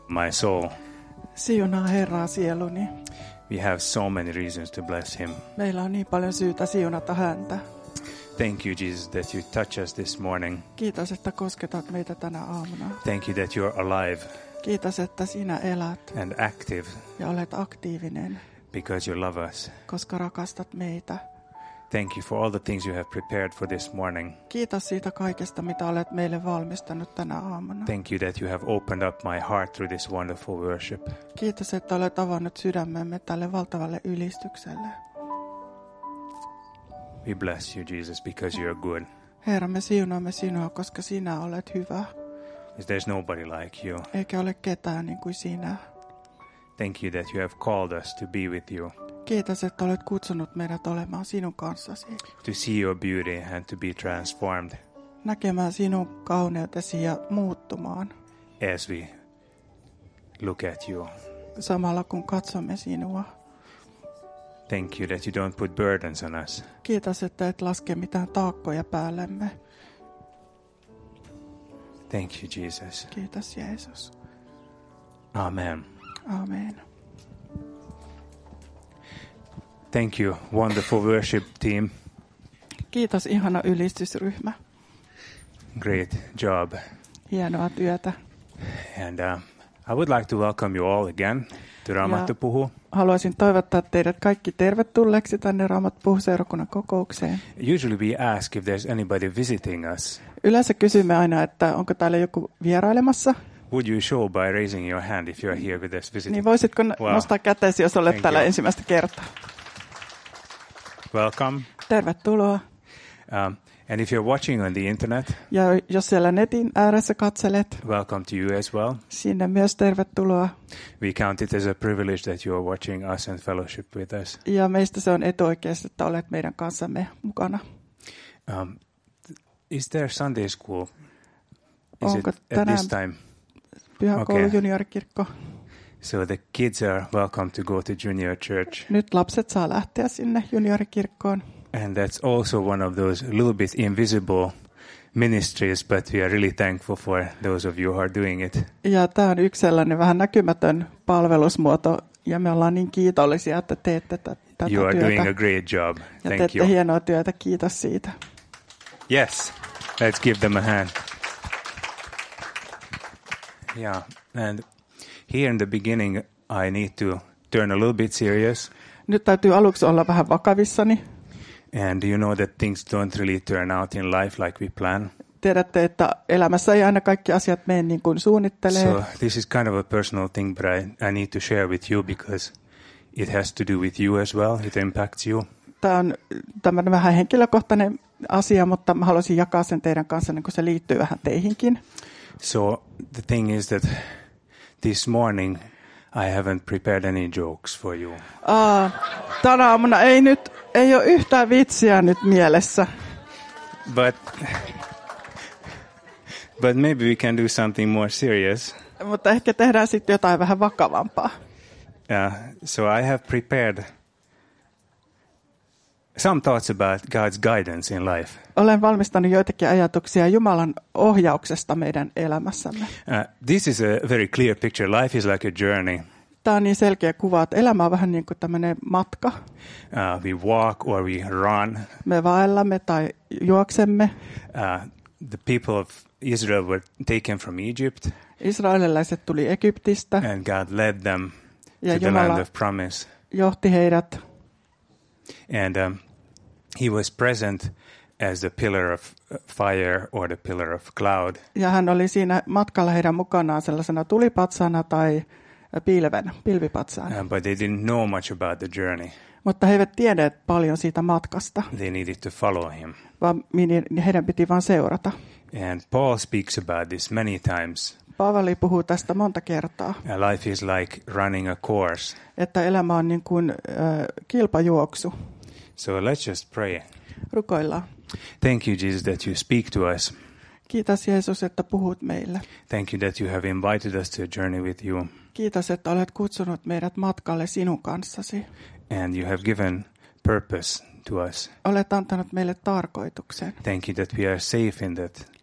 my soul. Siunaa Herraa sieluni. We have so many reasons to bless him. Meillä on niin paljon syytä siunata häntä. Thank you, Jesus, that you touch us this morning. Kiitos, että kosketat meitä tänä aamuna. Thank you that you're alive Kiitos, että sinä elät and active ja olet aktiivinen, because you love us. koska rakastat meitä. Thank you for all the things you have prepared for this morning. Kiitos siitä kaikesta, mitä olet meille valmistanut tänä aamuna. Thank you that you have opened up my heart through this wonderful worship. Kiitos, että olet avannut sydämemme tälle valtavalle ylistykselle. We bless you, Jesus, because you're good. Herra, me siunaamme sinua, koska sinä olet hyvä, There's nobody like you. eikä ole ketään niin kuin sinä. Thank you that you have called us to be with you, Kiitos, että olet kutsunut meidät olemaan sinun kanssasi, to see your beauty and to be transformed näkemään sinun kauneutesi ja muuttumaan, as we look at you. samalla kun katsomme sinua. Thank you that you don't put burdens on us. Kiitos, että et laske mitään taakkoja päällemme. Thank you, Jesus. Kiitos, Jeesus. Amen. Amen. Thank you, wonderful worship team. Kiitos, ihana ylistysryhmä. Great job. Hienoa työtä. And I would like to welcome you all again to Raamattu Puhu. Haluaisin toivottaa teidät kaikki tervetulleeksi tänne Raamattu Puhu-seurakunnan kokoukseen. Usually we ask if there's anybody visiting us. Yleensä kysymme aina, että onko täällä joku vierailemassa. Would you show by raising your hand if you're here with us visiting? Niin voisitko nostaa kätesi, jos olet Thank täällä you. ensimmäistä kertaa. Welcome. Tervetuloa. And if you're watching on the internet, Ja jos siellä netin ääressä katselet, welcome to you as well. sinne myös tervetuloa. We count it as a privilege that you are watching us and fellowship with us. Ja meistä se on etuoikeus, että olet meidän kanssamme mukana. Is there Sunday school? Is Onko it at tänään this time? pyhäkoulu Okay. juniorikirkko? So the kids are welcome to go to junior church. Nyt lapset saa lähteä sinne juniorikirkkoon. And that's also one of those little bit invisible ministries, but we are really thankful for those of you who are doing it. Ja tämä on yksi sellainen vähän näkymätön palvelusmuoto, ja me ollaan niin kiitollisia, että teette tätä You are doing a työtä. great job. Ja Thank teette you. hienoa työtä, kiitos siitä. Yes, let's give them a hand. Yeah, and here in the beginning, I need to turn a little bit serious. Nyt täytyy aluksi olla vähän vakavissani. And you know that things don't really turn out in life like we plan. Tiedätte, että elämässä ei aina kaikki asiat mene niin kuin suunnittelee. So this is kind of a personal thing, but I need to share with you because it has to do with you as well. It impacts you. Tämä on tämmöinen vähän henkilökohtainen asia, mutta mä haluaisin jakaa sen teidän kanssa, kun se liittyy vähän teihinkin. So the thing is that this morning I haven't prepared any jokes for you. Tänä aamuna ei ole yhtään vitsiä nyt mielessä. But maybe we can do something more serious. Mutta ehkä tehdään sitten jotain vähän vakavampaa. So I have prepared some thoughts about God's guidance in life. Olen valmistanut joitakin ajatuksia Jumalan ohjauksesta meidän elämässämme. This is a very clear picture. Life is like a journey. Tämä on niin selkeä kuva, että elämä on vähän niin kuin tämmöinen matka. We walk or we run. Me vaellamme tai juoksemme. The people of Israel were taken from Egypt. Israelilaiset tuli Egyptistä And God led them ja to the Jumala land of promise. johti heidät. And he was present as the pillar of fire or the pillar of cloud. Ja hän oli siinä matkalla heidän mukanaan sellaisena tulipatsana tai pilvipatsaana. But they didn't know much about the journey. Mutta he eivät tienneet paljon siitä matkasta, They needed to follow him. vaan heidän piti vain seurata. And Paul speaks about this many times. Paavali puhuu tästä monta kertaa, Life is like running a course. että elämä on niin kuin kilpajuoksu. So let's just pray. Rukoillaan. Thank you, Jesus, that you speak to us. Kiitos Jeesus, että puhut meille. Thank you that you have invited us to a journey with you. Kiitos, että olet kutsunut meidät matkalle sinun kanssasi. And you have given purpose to us. Olet antanut meille tarkoituksen. Thank you that we are safe in that.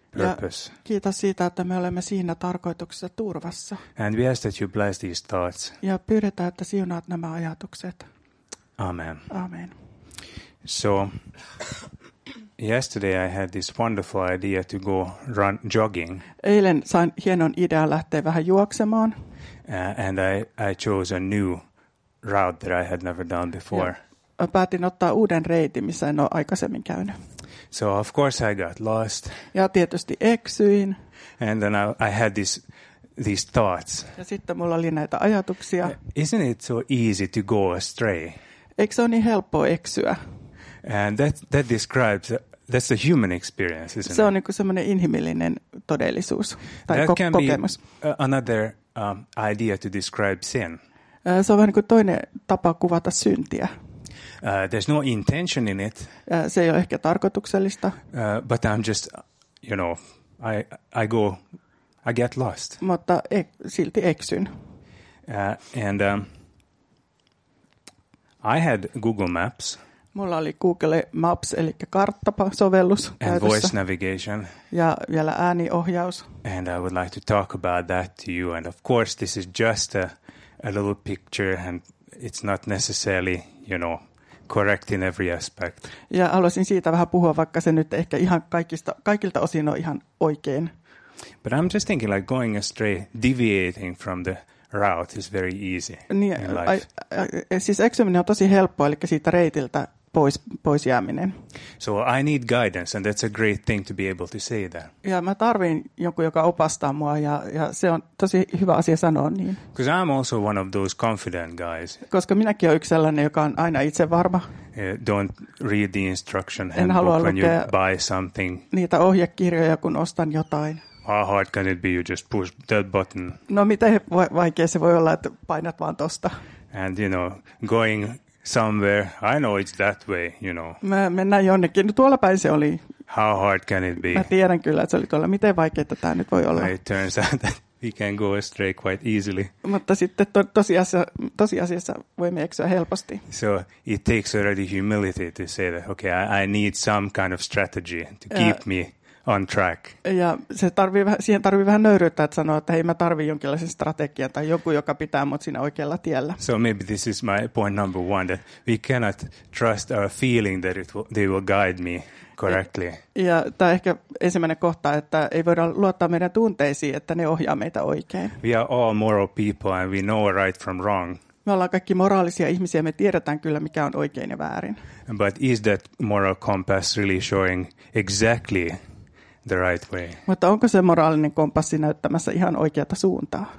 purpose. Ja kiitos siitä, että me olemme siinä tarkoituksessa turvassa. And we ask that you bless these thoughts. Ja pyydetään, että siunaat nämä ajatukset. Amen. Amen. So, yesterday I had this wonderful idea to go jogging. Eilen sain hienon idean lähteä vähän juoksemaan. And I chose a new route that I had never done before. Ja päätin ottaa uuden reitin, missä en ole aikaisemmin käynyt. So of course I got lost. Ja tietysti eksyin. And then I had these thoughts. Ja sitten mulla oli näitä ajatuksia. Isn't it so easy to go astray? Eikö se ole niin helppoa eksyä? And that describes that's the human experience, isn't Se on it? niin kuin semmoinen inhimillinen todellisuus tai That can kokemus. be another idea to describe sin. Se on vähän niin kuin toinen tapa kuvata syntiä. There's no intention in it, Se ei ole ehkä tarkoituksellista, but I'm just, I get lost. mutta silti eksyn. And I had Google Maps Mulla oli Google Maps, eli karttasovellus and käytössä, voice navigation, ja vielä ääniohjaus. and I would like to talk about that to you. And of course, this is just a little picture, and it's not necessarily, correct in every aspect. Ja haluaisin siitä vähän puhua, vaikka se nyt ehkä ihan kaikilta osin on ihan oikein. But I'm just thinking like going astray, deviating from the route is very easy Niin, in life. siis eksyminen on tosi helppoa, eli siitä reitiltä pois jääminen. So I need guidance, and that's a great thing to be able to say that. Ja mä tarvin jonkun, joka opastaa mua, ja se on tosi hyvä asia sanoa niin. Because I'm also one of those confident guys. Koska minäkin olen yksi sellainen, joka on aina itsevarma. Don't read the instruction En halua handbook when you lukea buy something. niitä ohjekirjoja, kun ostan jotain. How hard can it be? You just push that button. No miten vaikea se voi olla, että painat vaan tosta. And, going somewhere, I know it's that way, Me mennään jonnekin. No tuolla päin se oli. How hard can it be? Mä tiedän kyllä, että se oli tuolla. Miten vaikeaa tämä nyt voi olla. It turns out that we can go astray quite easily. Mutta sitten tosiasiassa voimme eksyä helposti. So it takes already humility to say that, okay, I need some kind of strategy to keep me on track. Ja siihen tarvii vähän nöyryyttä, että sanoa, että hei, mä tarvin jonkinlaisen strategian tai joku, joka pitää mut siinä oikealla tiellä. So maybe this is my point number one, that we cannot trust our feeling that they will guide me correctly. Ja tämä ehkä ensimmäinen kohta, että ei voida luottaa meidän tunteisiin, että ne ohjaa meitä oikein. We are all moral people and we know right from wrong. Me ollaan kaikki moraalisia ihmisiä, me tiedetään kyllä, mikä on oikein ja väärin. But is that moral compass really showing exactly the right way? Mutta onko se moraalinen kompassi näyttämässä ihan oikeata suuntaa?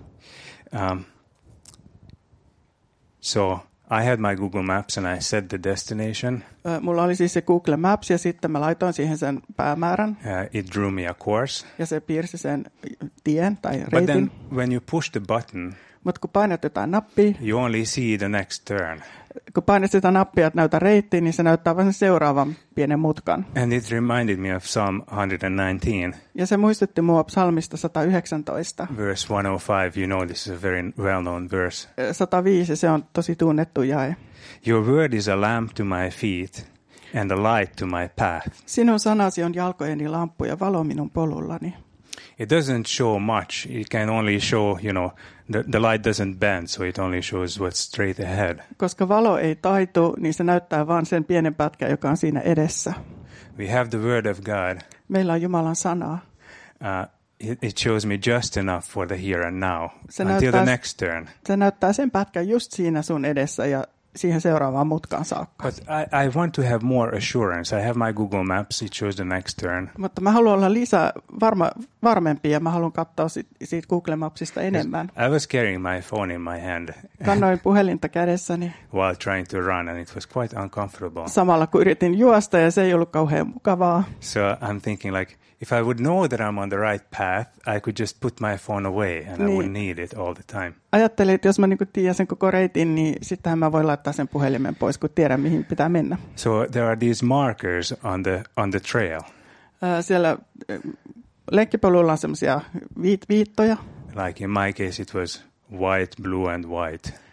So I had my Google Maps and I set the destination. Mulla oli siis se Google Maps ja sitten mä laitoin siihen sen päämäärän. It drew me a course. Ja se piirsi sen tien tai But reitin. then when you push the button, Mutta kun painat jotain nappia, you only see the next turn. kun painat sitä nappia, että näytä reittiin, niin se näyttää vain seuraavan pienen mutkan. And it reminded me of Psalm 119, Ja se muistutti mua psalmista 119. verse 105. This is a very well-known verse. 105, se on tosi tunnettu jae. Your word is a lamp to my feet and a light to my path. Sinun sanasi on jalkojeni lamppu ja valo minun polullani. It doesn't show much. It can only show, the light doesn't bend, so it only shows what's straight ahead. Koska valo ei taitu, niin se näyttää vain sen pienen pätkän, joka on siinä edessä. We have the word of God. Meillä on Jumalan sanaa. It shows me just enough for the here and now, Se until the näyttää- next turn. Se näyttää sen pätkän just siinä sun edessä ja siihen seuraavaan mutkaan saakka. But I want to have more assurance. I have my Google Maps. It shows the next turn. Mutta mä haluan olla lisää varmempi ja mä haluan katsoa siitä Google Mapsista enemmän. I was carrying my phone in my hand Kannoin puhelinta kädessäni while trying to run, and it was quite uncomfortable. samalla kun yritin juosta ja se ei ollut kauhean mukavaa. So I'm thinking like, if I would know that I'm on the right path, I could just put my phone away and I Niin. wouldn't need it all the time. Ajattelin, että jos mä niinku tiedän sen koko reitin, niin sittenhän mä voin laittaa sen puhelimen pois, kun tiedän mihin pitää mennä. So there are these markers on the trail, Siellä lenkkipolulla on semmoisia viittoja. like in my case it was white, blue and white.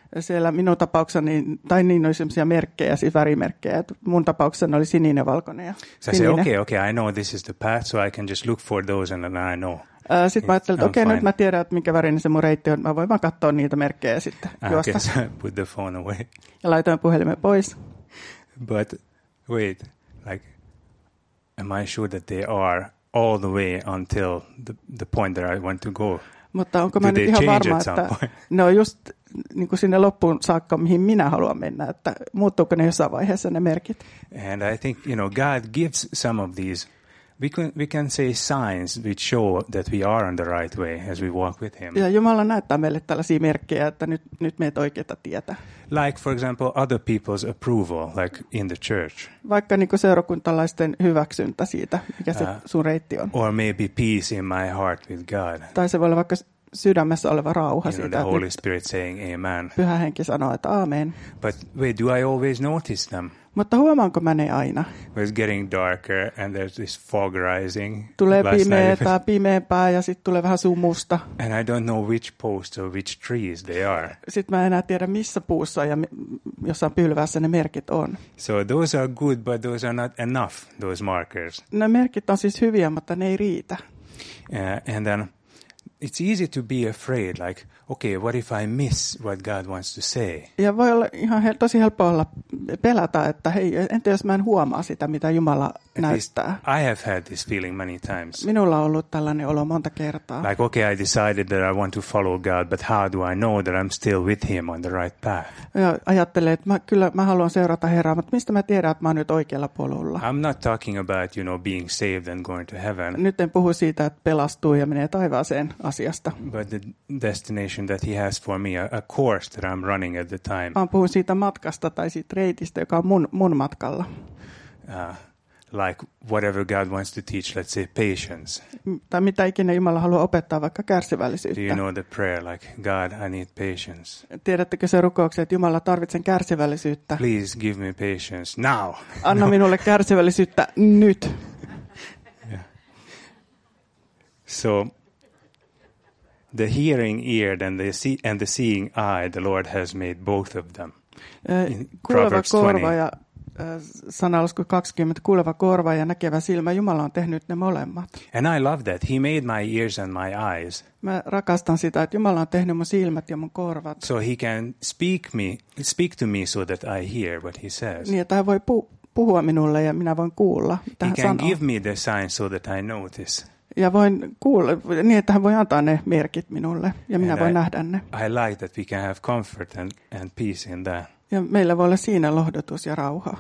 Siellä minun tapauksessani, tai niin oli sellaisia merkkejä, siis värimerkkejä. Mun tapauksessani oli sininen, valkoinen ja So I say, okay, I know this is the path, so I can just look for those and then I know. Sitten mä ajattelin, että nyt mä tiedän, että minkä värinen se mun reitti on. Mä voin vaan katsoa niitä merkkejä sitten juosta. Okay, so I put the phone away. Ja laitoin puhelimen pois. But wait, like, am I sure that they are all the way until the point that I want to go? Mutta onko mä nyt ihan varma, että ne on just niin kuin sinne loppuun saakka, mihin minä haluan mennä, että muuttuuko ne jossain vaiheessa ne merkit? And I think, God gives some of these, we can say signs which show that we are on the right way as we walk with him. Ja Jumala näyttää meille tällaisia merkkejä, että nyt meet oikeata tietä. Like, for example, other people's approval, like in the church. Vaikka niin kuin seurakuntalaisten hyväksyntä siitä, mikä se sun reitti on. Or maybe peace in my heart with God. Tai se voi olla vaikka sydämessä oleva rauha siitä. The Holy Spirit saying amen. Pyhä henki sanoo, että aamen. But wait, do I always notice them? Mutta huomaanko mä ne aina? It's getting darker and there's this fog rising. Tulee pimeämpää ja sitten tulee vähän sumusta. And I don't know which posts or which trees they are. Sitten mä en enää tiedä missä puussa ja jossain pylväässä ne merkit on. So those are good, but those are not enough, those markers. Ne merkit on siis hyviä, mutta ne ei riitä. And then it's easy to be afraid, like, okay, what if I miss what God wants to say? Ja voi olla ihan tosi helppo olla pelätä, että hei, entä jos mä en huomaa sitä, mitä Jumala näyttää? I have had this feeling many times. Minulla on ollut tällainen olo monta kertaa. Like, okay, I decided that I want to follow God, but how do I know that I'm still with him on the right path? Ja ajattelee, että mä haluan seurata Herraa, mutta mistä mä tiedän, että mä oon nyt oikealla polulla? I'm not talking about, being saved and going to heaven. Nyt en puhu siitä, että pelastuu ja menee taivaaseen asiasta. But the destination that he has for me, a course that I'm running at the time. Mä puhun siitä matkasta tai siitä reitistä, joka on mun matkalla. Like whatever God wants to teach, let's say patience. Tai mitä ikinä Jumala haluaa opettaa, vaikka kärsivällisyyttä. Do you know the prayer like, God, I need patience. Tiedättekö se rukouksen, että Jumala tarvitsen kärsivällisyyttä? Please give me patience now. Anna minulle kärsivällisyyttä nyt. Yeah. So the hearing ear and the seeing eye, the Lord has made both of them. Kuuleva korva ja sanalasku 20, kuuleva korva ja näkevä silmä, Jumala on tehnyt ne molemmat. And I love that. He made my ears and my eyes. Mä rakastan sitä, että Jumala on tehnyt mun silmät ja mun korvat. So he can speak to me so that I hear what he says. Niin, että hän voi puhua minulle ja minä voin kuulla, mitä hän sanoo. He can give me the signs so that I notice. Ja voin kuulla niin, että hän voi antaa ne merkit minulle ja minä voin nähdä ne. I like that we can have comfort and peace in that. Ja meillä voi olla siinä lohdutus ja rauha.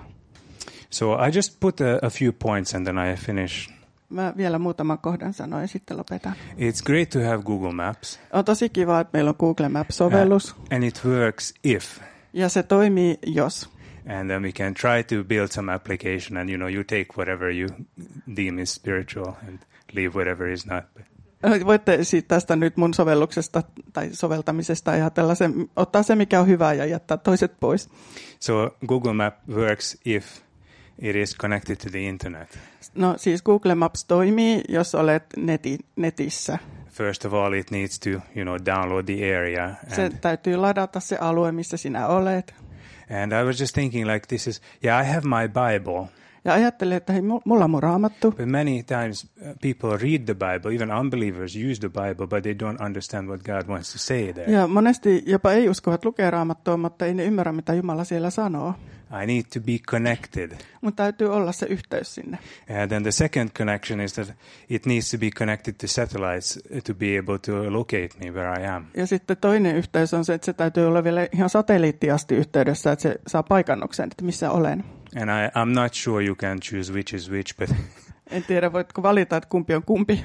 So I just put a few points and then I finish. Mä vielä muutaman kohdan sanoin ja sitten lopetan. It's great to have Google Maps. On tosi kiva, että meillä on Google Maps-sovellus. And it works if. Ja se toimii jos. And then we can try to build some application and you take whatever you deem is spiritual and leave whatever is not. Voitte tästä nyt mun sovelluksesta tai soveltamisesta ajatella ottaa se, mikä on hyvä ja jättää toiset pois. So Google Map works if it is connected to the internet. No siis Google Maps toimii, jos olet netissä. First of all, it needs to, download the area. Se täytyy ladata se alue, missä sinä olet. And I was just thinking like this is, I have my Bible. Ja ajattelin, että hei, mulla on mun raamattu. But many times people read the Bible, even unbelievers use the Bible, but they don't understand what God wants to say there. Ja monesti jopa ei-uskovat lukee raamattua, mutta ei ne ymmärrä, mitä Jumala siellä sanoo. I need to be connected. Mun täytyy olla se yhteys sinne. And then the second connection is that it needs to be connected to satellites to be able to locate me where I am. Ja sitten toinen yhteys on se, että se täytyy olla vielä ihan satelliittiasti yhteydessä, että se saa paikannuksen, että missä olen. And I'm not sure you can choose which is which, but en tiedä, voitko valita, että kumpi on kumpi.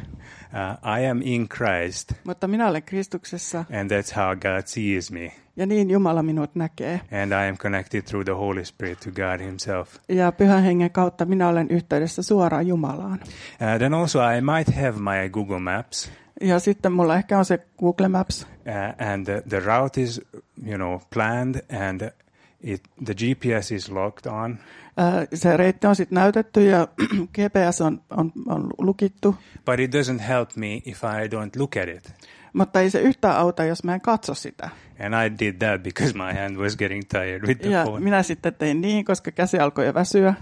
I am in Christ. Mutta minä olen Kristuksessa. And that's how God sees me. Ja niin Jumala minut näkee. And I am connected through the Holy Spirit to God himself. Ja Pyhän Hengen kautta minä olen yhteydessä suoraan Jumalaan. Then also I might have my Google Maps. Ja sitten mulla ehkä on se Google Maps. And the route is, planned and The GPS is locked on. Se reitti on sitten näytetty ja GPS on lukittu. But it doesn't help me if I don't look at it. Mutta ei se yhtään auta, jos mä en katso sitä. And I did that because my hand was getting tired with the phone. Minä sitten tein niin, koska käsi alkoi jo väsyä.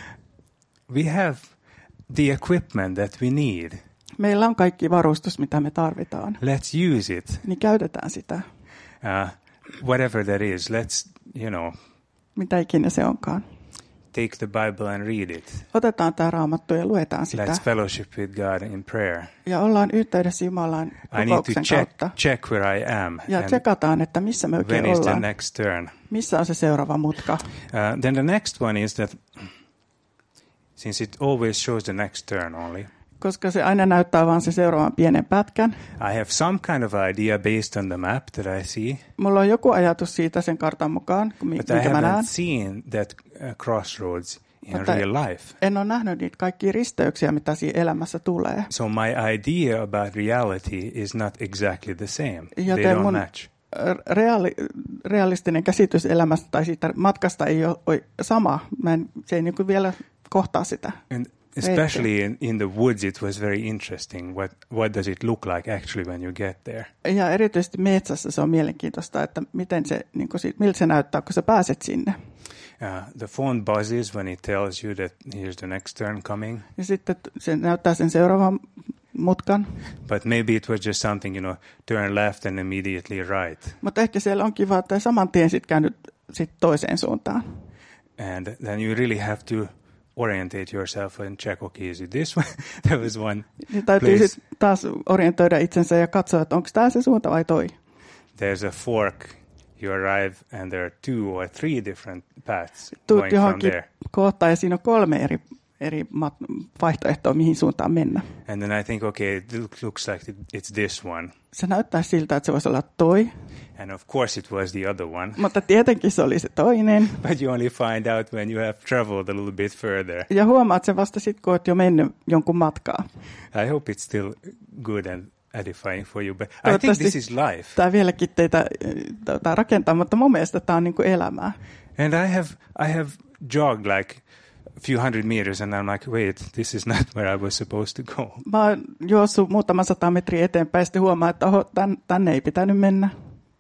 We have the equipment that we need. Meillä on kaikki varustus, mitä me tarvitaan. Let's use it. Niin käytetään sitä. Whatever that is, let's, mitä ikinä se onkaan. Take the Bible and read it. Otetaan tämä Raamattu ja luetaan sitä. Let's fellowship with God in prayer. Ja ollaan yhteydessä Jumalaan kokouksen kautta. I need to check where I am. Ja tsekataan, että missä me oikein ollaan. When is the next turn? Missä on se seuraava mutka? Then the next one is that, since it always shows the next turn only, koska se aina näyttää vain se seuraavan pienen pätkän. I have some kind of idea based on the map that I see. Mulla on joku ajatus siitä sen kartan mukaan, minkä mä näen. But I haven't seen that crossroads in real life. En ole nähnyt niitä kaikkia risteyksiä, mitä siinä elämässä tulee. So my idea about reality is not exactly the same. Joten they don't match. Realistinen käsitys elämästä tai siitä matkasta ei ole sama. Se ei niin vielä kohtaa sitä. And especially in the woods, it was very interesting. What does it look like actually when you get there? Ja erityisesti metsässä se on mielenkiintoista, että miltä se näyttää, kun sä pääset sinne. The phone buzzes when it tells you that here's the next turn coming. Ja sitten se näyttää sen seuraavan mutkan. But maybe it was just something, turn left and immediately right. Mutta ehkä siellä on kiva, että saman tien sitten käynyt toiseen suuntaan. And then you really have to orientate yourself and check, okay, is it this one? There was one niin täytyy sitten taas orientoida itsensä ja katsoa, että onko tämä se suunta vai toi. There's a fork. You arrive and there are 2 or 3 different paths going from johonkin there. Kohtaan ja siinä on 3 eri vaihtoehtoa, mihin suuntaan mennä. And then I think, okay, it looks like it's this one. Se näyttää siltä, että se voisi olla toi. And of course it was the other one. Mutta tietenkin se oli se toinen. But you only find out when you have traveled a little bit further. Ja huomaat sen vasta sitten, kun olet jo mennyt jonkun matkaa. I hope it's still good and edifying for you, but I think this is life. Tämä vieläkin teitä rakentaa, mutta mun mielestä tämä on niin kuin elämää. And I have jogged like a few hundred meters and I'm like, wait, this is not where I was supposed to go. Mä oon juossut muutaman 100 metriä eteenpäin ja sitten huomaa, että tänne ei pitänyt mennä.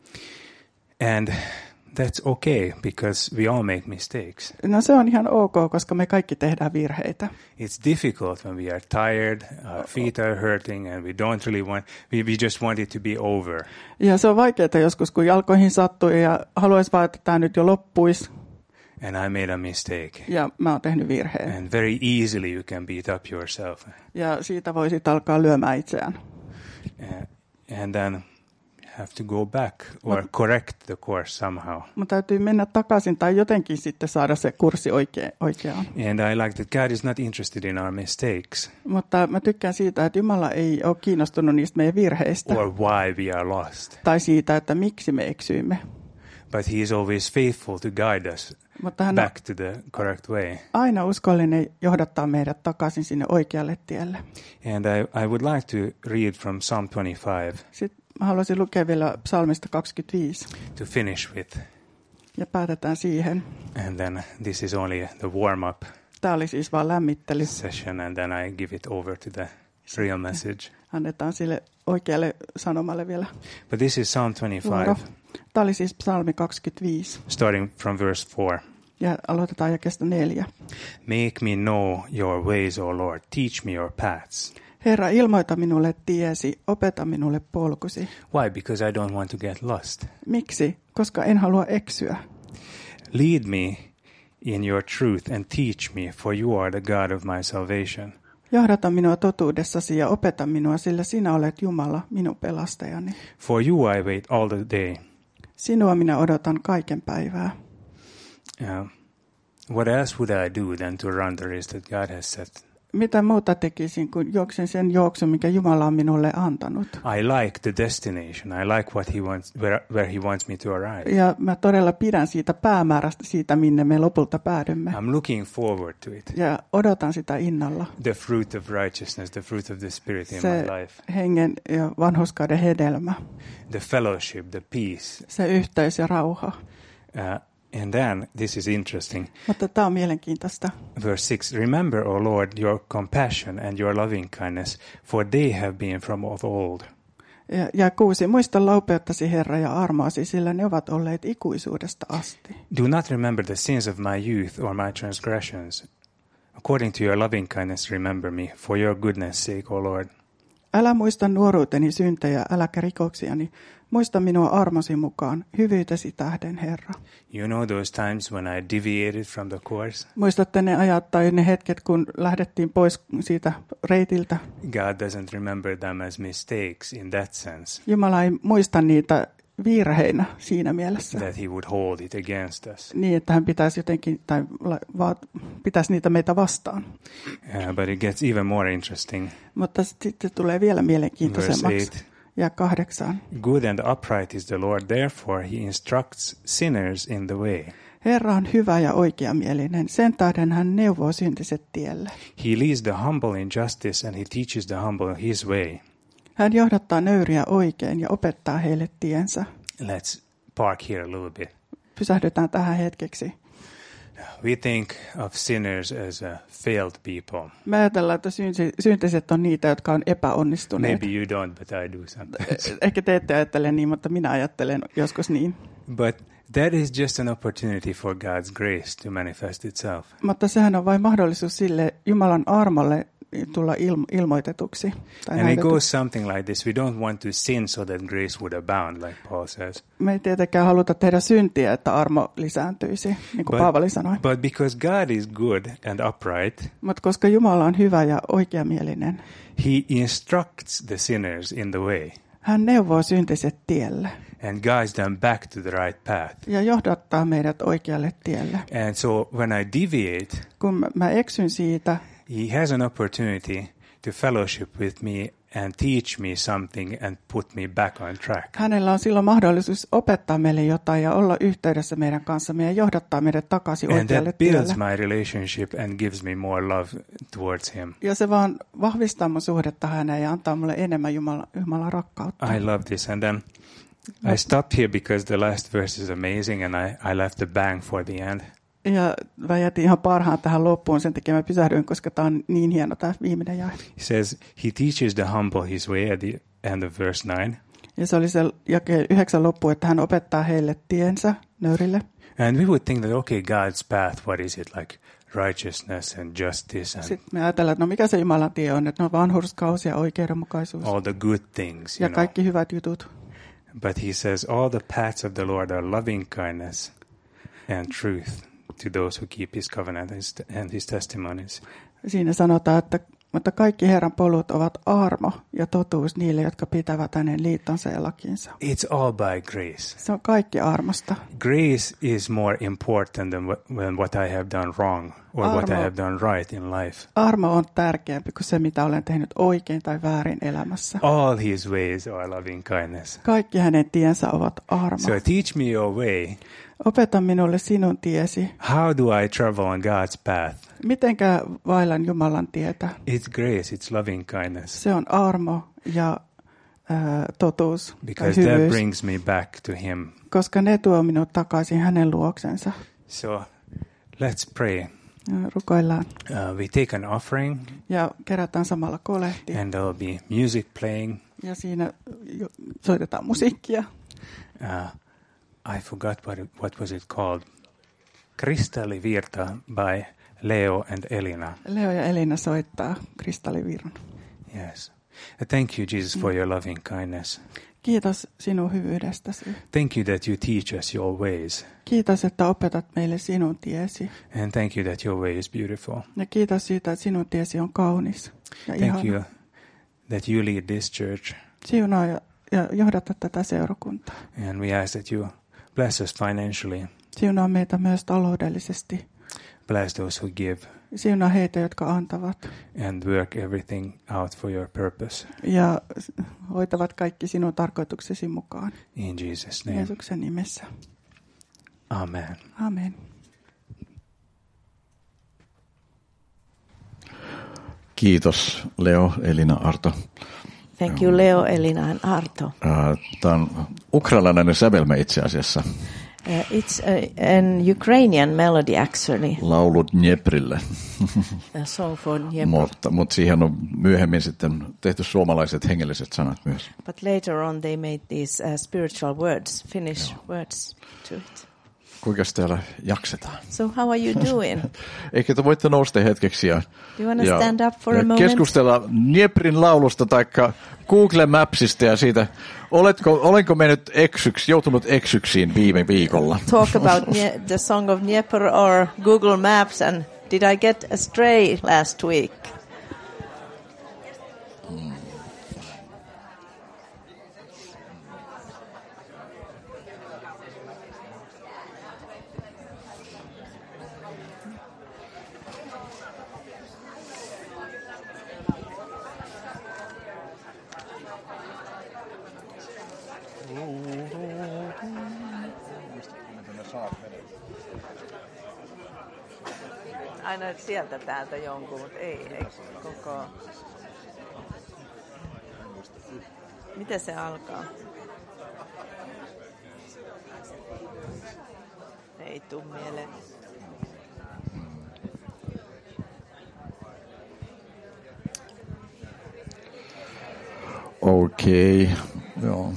And that's okay because we all make mistakes. No se on ihan ok, koska me kaikki tehdään virheitä. It's difficult when we are tired, our feet are hurting and we don't really want, we just want it to be over. Ja se on vaikeaa joskus, kun jalkoihin sattuu ja haluaisi vaan, että tämä nyt jo loppuisi. And I made a mistake. Ja mä oon tehnyt virheen. And very easily you can beat up yourself. Ja siitä voi sitten alkaa lyömään itseään. And then have to go back or correct the course somehow. Mutta täytyy mennä takaisin tai jotenkin sitten saada se kurssi oikeaan. And I like that God is not interested in our mistakes. Mutta mä tykkään siitä, että Jumala ei ole kiinnostunut niistä meidän virheistä. Or why we are lost. Tai siitä, että miksi me eksyimme. But he is always faithful to guide us back to the correct way. Aina uskollinen johdattaa meidät takaisin sinne oikealle tielle. And I would like to read from Psalm 25. Sitten mä haluaisin lukea vielä psalmista 25. To finish with. Ja päätetään siihen. And then this is only the warm-up. Tämä oli siis vaan lämmittely. Session and then I give it over to the real message. Annetaan sille oikealle sanomalle vielä. But this is Psalm 25. Tämä oli siis psalmi 25. Starting from verse 4. Ja aloitetaan jakeesta 4. Make me know your ways, O Lord. Teach me your paths. Herra, ilmoita minulle tiesi, opeta minulle polkusi. Why? Because I don't want to get lost. Miksi? Koska en halua eksyä. Lead me in your truth and teach me, for you are the God of my salvation. Johdata minua totuudessasi ja opeta minua, sillä sinä olet Jumala, minun pelastajani. For you I wait all the day. Sinua minä odotan kaiken päivää. What else would I do than to run the race that God has set? Mitä muuta tekisin, kun juoksen sen juoksun, mikä Jumala on minulle antanut? I like the destination. I like what he wants, where he wants me to arrive. Ja mä todella pidän siitä päämäärästä, siitä minne me lopulta päädymme. I'm looking forward to it. Ja odotan sitä innolla. The fruit of righteousness, the fruit of the Spirit in my life. Se hengen ja vanhurskauden hedelmä. The fellowship, the peace. Se yhteys ja rauha. And then, this is interesting. Mutta tämä on mielenkiintoista. Verse 6, remember, O Lord, your compassion and your loving kindness, for they have been from of old. Ja 6, muista laupeuttasi Herra ja armoasi, sillä ne ovat olleet ikuisuudesta asti. Do not remember the sins of my youth or my transgressions. According to your loving kindness, remember me, for your goodness' sake, O Lord. Älä muista nuoruuteni syntejä, äläkä rikoksiani. Muista minua armosi mukaan, hyvyytesi tähden, Herra. You know those times when I deviated from the course? Muistatte ne ajat tai ne hetket, kun lähdettiin pois siitä reitiltä? God doesn't remember them as mistakes in that sense. Jumala ei muista niitä virheinä siinä mielessä. That he would hold it against us. Niin, että hän pitäisi jotenkin, tai pitäisi niitä meitä vastaan. But it gets even more interesting. Mutta sitten tulee vielä mielenkiintoisemmaksi. Ja 8. Good and upright is the Lord, therefore he instructs sinners in the way. Herra on hyvä ja oikeamielinen, sen tähden hän neuvoo syntiset tielle. He leads the humble in justice and he teaches the humble his way. Hän johdattaa nöyriä oikein ja opettaa heille tiensä. Let's park here a little bit. Pysähdytään tähän hetkeksi. We think of sinners as failed people. Me ajatellaan, että syntiset on niitä, jotka on epäonnistuneet. Maybe you don't, but I do sometimes. Ehkä te ette ajattele niin, mutta minä ajattelen joskus niin. But that is just an opportunity for God's grace to manifest itself. Mutta sehän on vain mahdollisuus sille Jumalan armolle tulla ilmoitetuksi. And it goes something like this. We don't want to sin so that grace would abound, like Paul says. Me ei tietenkään haluta tehdä syntiä, että armo lisääntyisi, niin kuin Paavali sanoi. But because God is good and upright, mutta koska Jumala on hyvä ja oikeamielinen, he instructs the sinners in the way. Hän neuvoo syntiset tielle. And guides them back to the right path. Ja johdattaa meidät oikealle tielle. And so when I deviate, kun mä eksyn siitä, he has an opportunity to fellowship with me and teach me something and put me back on track. Hänellä on silloin mahdollisuus opettaa meille jotain ja olla yhteydessä meidän kanssamme ja johdattaa meidät takaisin oikealle tielle. And that builds my relationship and gives me more love towards him. Ja se vaan vahvistaa mun suhdetta häneen ja antaa mulle enemmän Jumalan rakkautta. I love this. And then I stopped here because the last verse is amazing and I left the bang for the end. Ja mä jätin ihan parhaan tähän loppuun, sen takia mä pysähdyin, koska tämä on niin hieno tämä viimeinen jae. He says, he teaches the humble his way at the end of verse 9. Ja se oli se jake 9 loppu, että hän opettaa heille tiensä nöyrille. And we would think that, okay, God's path, what is it, like righteousness and justice? And sitten me ajatellaan, että no mikä se Jumalan tie on, että no vanhurskaus ja oikeudenmukaisuus. all the good things, ja kaikki hyvät jutut. But he says, all the paths of the Lord are loving kindness and truth to those who keep his covenant and his testimonies. Siinä sanotaan, että kaikki Herran polut ovat armo ja totuus niille, jotka pitävät hänen liittonsa ja lakinsa. It's all by grace. Se on kaikki armosta. Grace is more important than what I have done wrong or what I have done right in life. Armo on tärkeämpi kuin se, mitä olen tehnyt oikein tai väärin elämässä. All his ways are loving kindness. Kaikki hänen tiensä ovat armo. So teach me your way. Opeta minulle sinun tiesi. How do I travel on God's path? Mitenkä vaellan Jumalan tietä? It's grace, it's loving kindness. Se on armo ja totuus. Because that brings me back to him. Koska ne tuo minut takaisin hänen luoksensa. So let's pray. Rukoillaan. We take an offering. Ja kerätään samalla kolehti. And there will be music playing. Ja siinä soitetaan musiikkia. I forgot what was it called. Kristallivirta by Leo and Elina. Leo ja Elina soittaa kristallivirran. Yes. Thank you, Jesus, for your loving kindness. Kiitos sinun hyvyydestäsi. Thank you that you teach us your ways. Kiitos, että opetat meille sinun tiesi. And thank you that your way is beautiful. Ja kiitos siitä, että sinun tiesi on kaunis ja ihana. Thank you that you lead this church. Siunaa ja johdata tätä seurakuntaa. And we ask that you bless us financially. Siunaa meitä myös taloudellisesti. Bless those who give. Siunaa heitä, jotka antavat. And work everything out for your purpose. Ja hoitavat kaikki sinun tarkoituksesi mukaan. In Jesus' name. Jeesuksen nimessä. Amen. Amen. Kiitos Leo, Elina, Arto. Thank you Leo, Elina and Arto. Tämä on ukrainalainen sävelmä itse asiassa. It's an Ukrainian melody actually. Laulu Dnieprille. A song for Dnieper. Mutta siihen on myöhemmin sitten tehty suomalaiset hengelliset sanat myös. But later on they made these spiritual words, Finnish words to it. Kuinka täällä jaksetaan? So how are you doing? Ehkä te voitte nousta hetkeksi ja stand up for a moment? Keskustella Dnieprin laulusta tai Google Mapsista ja siitä, olenko mennyt joutunut eksyksiin viime viikolla? Talk about the song of Dnieper or Google Maps and did I get astray last week? Aina sieltä täältä jonkun, mutta ei koko. Miten se alkaa? Ei tuu mieleen. Okei, joo.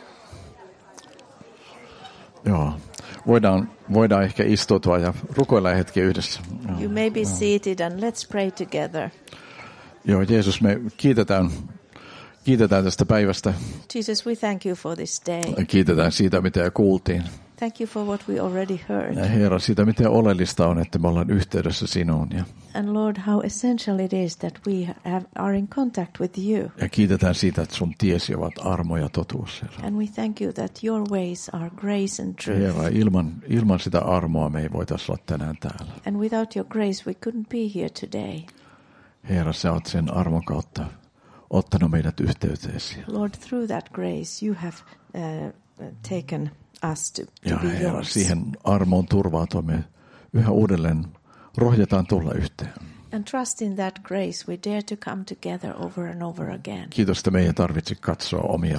Joo. Voidaan ehkä istutua ja rukoilla hetki yhdessä. You may be seated and let's pray together. Joo, Jeesus, me kiitetään tästä päivästä. Jesus, we thank you for this day. Kiitetään siitä, mitä kuultiin. Thank you for what we already heard. Ja Herra, siitä miten oleellista on, että me ollaan yhteydessä sinuun. And Lord, how essential it is that we are in contact with you. Ja kiitetään siitä, että sun tiesi ovat armo ja totuus, Herra. And we thank you that your ways are grace and truth. Herra, ilman sitä armoa me ei voitaisiin olla tänään täällä. And without your grace we couldn't be here today. Herra, sä oot sen armon kautta ottanut meidät yhteyteesi. Lord, through that grace you have taken us to ja be Herra, yours. siihen armoon turvautumme me yhä uudelleen rohjetaan tulla yhteen. And trust in that grace we dare to come together over and over again. Kiitos, että meidän tarvitse katsoa omia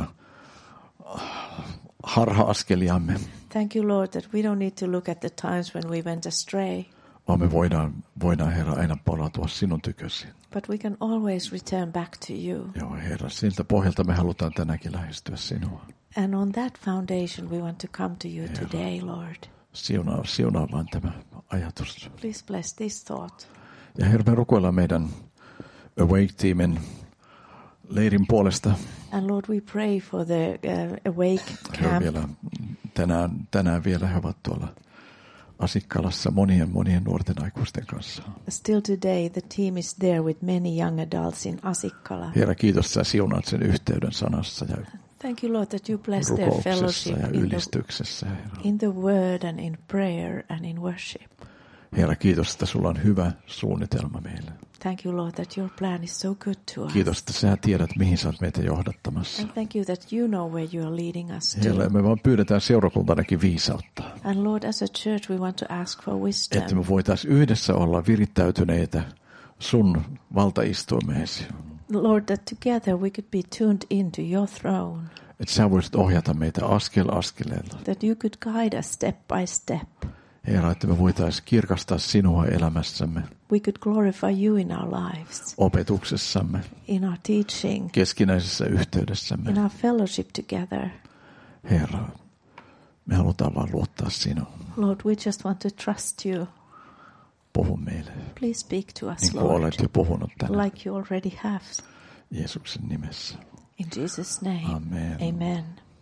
harha-askeliamme. Thank you, Lord, that we don't need to look at the times when we went astray. Vaan me voidaan Herra aina palautua sinun tykösi. But we can always return back to you. Joo, Herra, siltä pohjalta me halutaan tänäänkin lähestyä sinua. And on that foundation we want to come to you Herra, today, Lord. Siunaa vaan tämä ajatus. Please bless this thought. Ja Herra, me rukoillaan meidän Awake-tiimin leirin puolesta. And Lord, we pray for the Awake camp. Vielä, tänään vielä he ovat tuolla Asikkalassa monien nuorten aikuisten kanssa. Still today the team is there with many young adults in Asikkala. Herra, kiitos, sä siunaat sen yhteyden sanassa ja thank you, Lord, that you bless their fellowship ja ylistyksessä, Herra. in the word and in prayer and in worship. Herra, kiitos, että sulla on hyvä suunnitelma meille. Thank you, Lord, that your plan is so good to us. Kiitos, että sä tiedät, mihin sä oot meitä johdattamassa. And thank you that you know where you are leading us to. Herra, me vaan pyydetään seurakuntanakin viisautta. And Lord, as a church we want to ask for wisdom. Että me voitaisiin yhdessä olla virittäytyneitä sun valtaistuimeesi. Lord, that together we could be tuned into your throne. Että sä voisit ohjata meitä askel askeleelta. That you could guide us step by step. Herra, että me voitaisiin kirkastaa sinua elämässämme. We could glorify you in our lives. Opetuksessamme. In our teaching. Keskinäisessä yhteydessämme. In our fellowship together. Herra, me halutaan vaan luottaa sinuun. Lord, we just want to trust you. Puhu meille. Please speak to us, niin kuin Lord. olet jo puhunut tänään. Like you already have. Jeesuksen nimessä. In Jesus' name. Amen. Amen.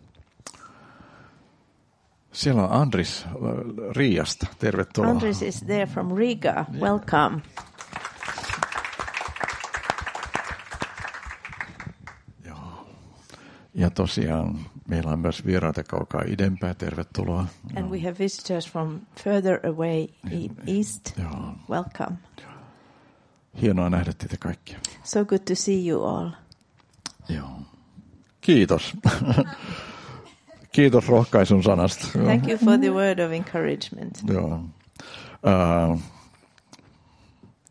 Siellä on Andris Riasta. Tervetuloa. Andris is there from Riga. Welcome. Joo. Ja tosiaan meillä on myös vieraita kaukaa idempää. Tervetuloa. And we have visitors from further away east. Joo. Welcome. Hienoa nähdä teitä kaikkia. So good to see you all. Joo. Kiitos. Kiitos rohkaisun sanasta. Thank you for the word of encouragement. Joo.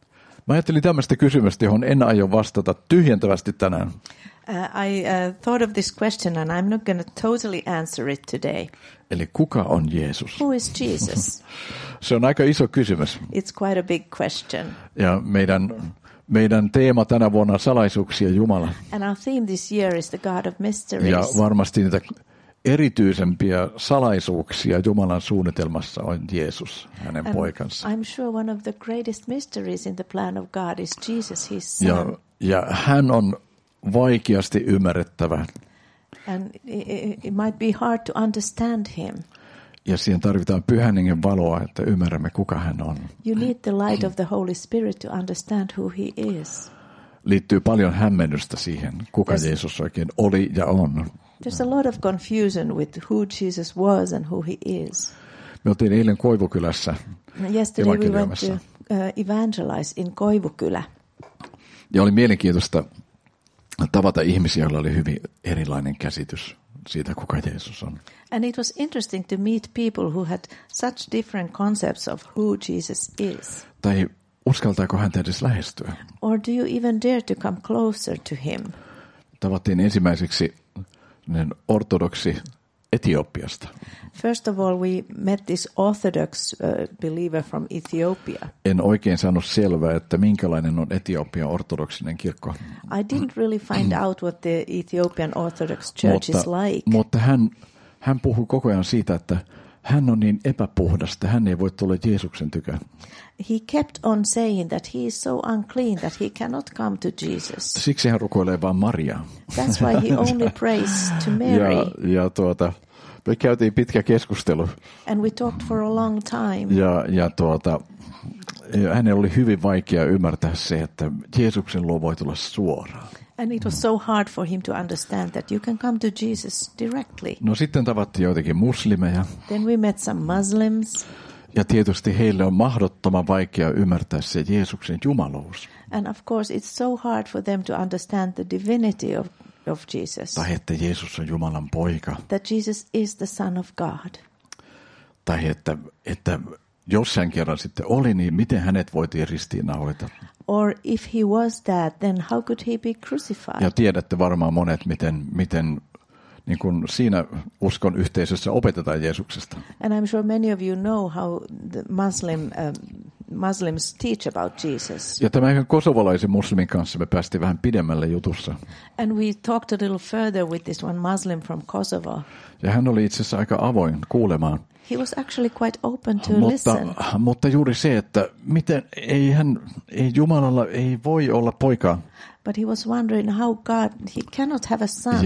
Mä ajattelin tämmöistä kysymystä, johon en aio vastata tyhjentävästi tänään. I thought of this question and I'm not going to totally answer it today. Eli kuka on Jeesus? Who is Jesus? Se on aika iso kysymys. It's quite a big question. Ja meidän teema tänä vuonna on salaisuuksia Jumala. And our theme this year is the God of mysteries. Ja varmasti niitä erityisempiä salaisuuksia Jumalan suunnitelmassa on Jeesus, hänen poikansa. I'm sure one of the greatest mysteries in the plan of God is Jesus, his son. Ja hän on vaikeasti ymmärrettävä. And it might be hard to understand him. Ja siihen tarvitaan Pyhän Hengen valoa, että ymmärrämme, kuka hän on. You need the light of the Holy Spirit to understand who he is. Liittyy paljon hämmennystä siihen, kuka Jeesus oikein oli ja on. There's a lot of confusion with who Jesus was and who he is. Me oltiin eilen Koivukylässä Yesterday we went to evangelize in Koivukylä. Ja oli mielenkiintoista tavata ihmisiä, joilla oli hyvin erilainen käsitys siitä, kuka Jeesus on. And it was interesting to meet people who had such different concepts of who Jesus is. Tai uskaltaako häntä edes lähestyä? Or do you even dare to come closer to him? Tavattiin ensimmäiseksi ortodoksi Etiopiasta. First of all, we met this Orthodox believer from Ethiopia. En oikein saanut selvää, että minkälainen on Etiopian ortodoksinen kirkko. I didn't really find out what the Ethiopian Orthodox Church is like. Mutta hän puhui koko ajan siitä, että hän on niin epäpuhdasta, hän ei voi tulla Jeesuksen tykö. He kept on saying that he is so unclean that he cannot come to Jesus. Siksi hän rukoilee vain Mariaa. That's why he only prays to Mary. Ja me käytiin pitkä keskustelu. And we talked for a long time. Ja hänellä oli hyvin vaikea ymmärtää se, että Jeesuksen luo voi tulla suoraan. And it was so hard for him to understand that you can come to Jesus directly. No sitten tavattiin joitakin muslimeja. Then we met some Muslims. Ja tietysti heille on mahdottoman vaikea ymmärtää se Jeesuksen jumaluus. And of course it's so hard for them to understand the divinity of Jesus. Tai että Jeesus on Jumalan poika. That Jesus is the Son of God. Tai että jos hän kerran sitten oli, niin miten hänet voitiin ristiinnaulita? Or if he was that, then how could he be crucified? Ja tiedätte varmaan monet, miten niin kuin siinä uskon yhteisössä opetetaan Jeesuksesta. And I'm sure many of you know how the Muslims teach about Jesus. Ja tämän kosovolaisen muslimin kanssa me päästiin vähän pidemmälle jutussa. And we talked a little further with this one Muslim from Kosovo. Ja hän oli itse asiassa aika avoin kuulemaan. He was actually quite open to listen. Mutta juuri se, että miten ei Jumalalla ei voi olla poikaa. But he was wondering how God, he cannot have a son.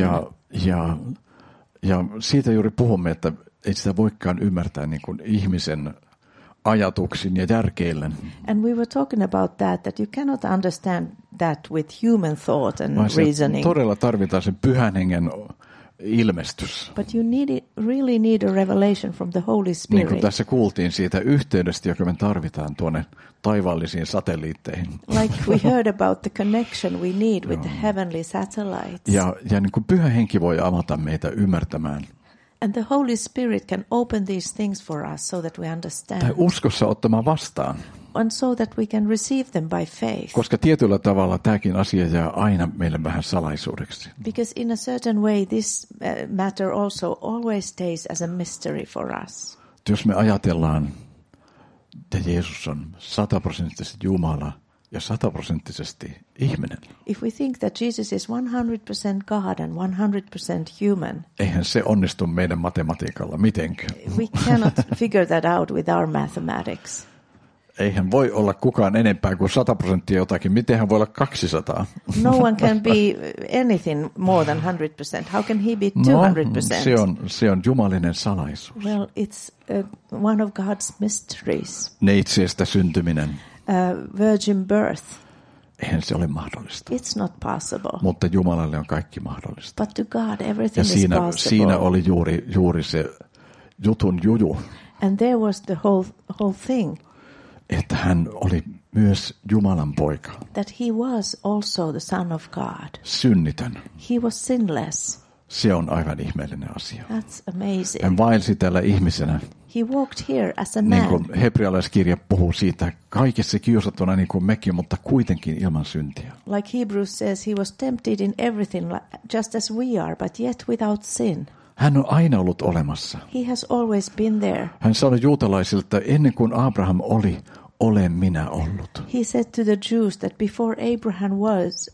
Ja siitä juuri puhumme, että ei sitä voikaan ymmärtää niin kuin ihmisen ajatuksin ja järkeillen. And we were talking about that you cannot understand that with human thought and reasoning. Todella tarvitaan sen Pyhän Hengen ilmestys. But you really need a revelation from the Holy Spirit. Niin kuin tässä kuultiin siitä yhteydestä, joka me tarvitaan tuonne taivaallisiin satelliitteihin. Like we heard about the connection we need with the heavenly satellites. Ja niin kuin Pyhä Henki voi avata meitä ymmärtämään. And the Holy Spirit can open these things for us so that we understand. Tai uskossa ottamaan vastaan. And so that we can receive them by faith. Koska tietyllä tavalla tämäkin asia jää aina meille vähän salaisuudeksi. Because in a certain way this matter also always stays as a mystery for us. Jos me ajatellaan, että Jeesus on 100% Jumala ja 100% ihminen. If we think that Jesus is 100% God and 100% human. Eihän se onnistu meidän matematiikalla mitenkään. We cannot figure that out with our mathematics. Eihän voi olla kukaan enempää kuin 100% jotakin. Miten hän voi olla 200? No one can be anything more than 100%. How can he be 200%? Se on jumalinen salaisuus. Well, it's one of God's mysteries. Neitseestä syntyminen. Virgin birth. Eihän se ole mahdollista. It's not possible. Mutta Jumalalle on kaikki mahdollista. But to God everything is possible. Siinä oli juuri se jutun juju. And there was the whole thing. Että hän oli myös Jumalan poika. That he was also the Son of God. Synnitön. He was sinless. Se on aivan ihmeellinen asia. That's amazing. Hän vaelsi täällä ihmisenä. He walked here as a Niin man. kuin hebrealaiskirja puhuu siitä, kaikessa kiusattuna niin kuin mekin, mutta kuitenkin ilman syntiä. Like Hebrews says, he was tempted in everything just as we are, but yet without sin. Hän on aina ollut olemassa. He has always been there. Hän sanoi juutalaisilta, ennen kuin Abraham oli, olen minä ollut. He said to the Jews that before Abraham was,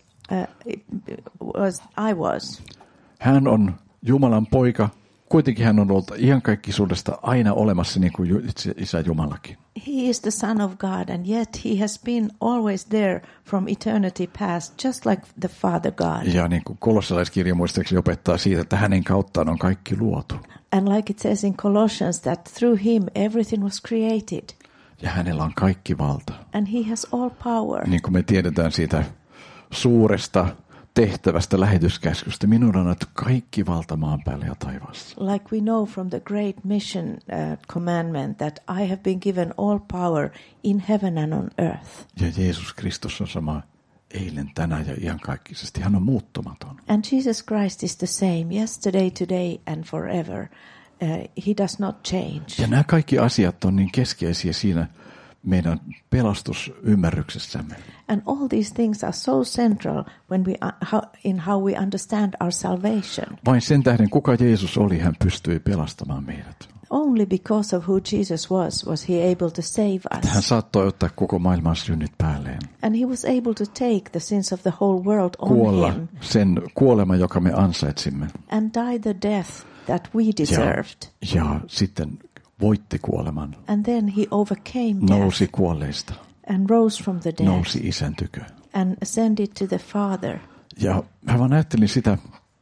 I was. Hän on Jumalan poika. Kuitenkin hän on ollut iankaikkisuudesta aina olemassa niin kuin Isä Jumalakin. He is the Son of God, and yet he has been always there from eternity past, just like the Father God. Ja niin kuin kolossalaiskirja muistaakseni opettaa siitä, että hänen kauttaan on kaikki luotu. And like it says in Colossians, that through him everything was created. Ja hänellä on kaikki valta. And he has all power. Niin kuin me tiedetään siitä suuresta tehtävästä lähetyskäskystä. Minulla on annettu kaikki valta maan päällä ja taivaassa. Like we know from the great mission commandment that I have been given all power in heaven and on earth. Ja Jeesus Kristus on sama eilen, tänään ja iankaikkisesti. Hän on muuttumaton. And Jesus Christ is the same yesterday, today and forever. He does not change. Ja nämä kaikki asiat on niin keskeisiä siinä meidän pelastusymmärryksessämme. And all these things are so central when in how we understand our salvation. Vain sen tähden, kuka Jeesus oli, hän pystyi pelastamaan meidät. Only because of who Jesus was he able to save us. Hän saattoi ottaa koko maailman synnit päälleen. And he was able to take the sins of the whole world on Kuolla him. sen kuoleman, joka me ansaitsimme. And die the death that we deserved. Ja sitten voitti kuoleman. And then he overcame death. Nousi kuolleista. And rose from the dead. Nousi Isän tykö. And ascended to the Father. Ja mä vaan ajattelin sitä,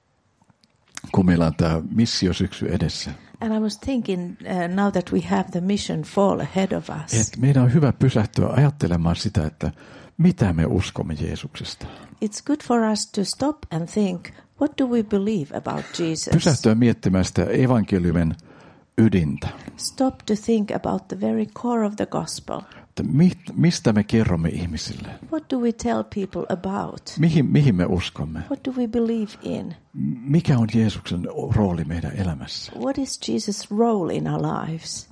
kun meillä on tämä missiosyksy edessä. And I was thinking now that we have the mission fall ahead of us. Että meidän on hyvä pysähtyä ajattelemaan sitä, että mitä me uskomme Jeesuksesta. It's good for us to stop and think, what do we believe about Jesus? Pysähtyä miettimään sitä evankeliumin ydintä. Stop to think about the very core of the gospel. Että mistä me kerromme ihmisille? What do we tell people about? Mihin me uskomme? What do we believe in? Mikä on Jeesuksen rooli meidän elämässä? What is Jesus' role in our lives?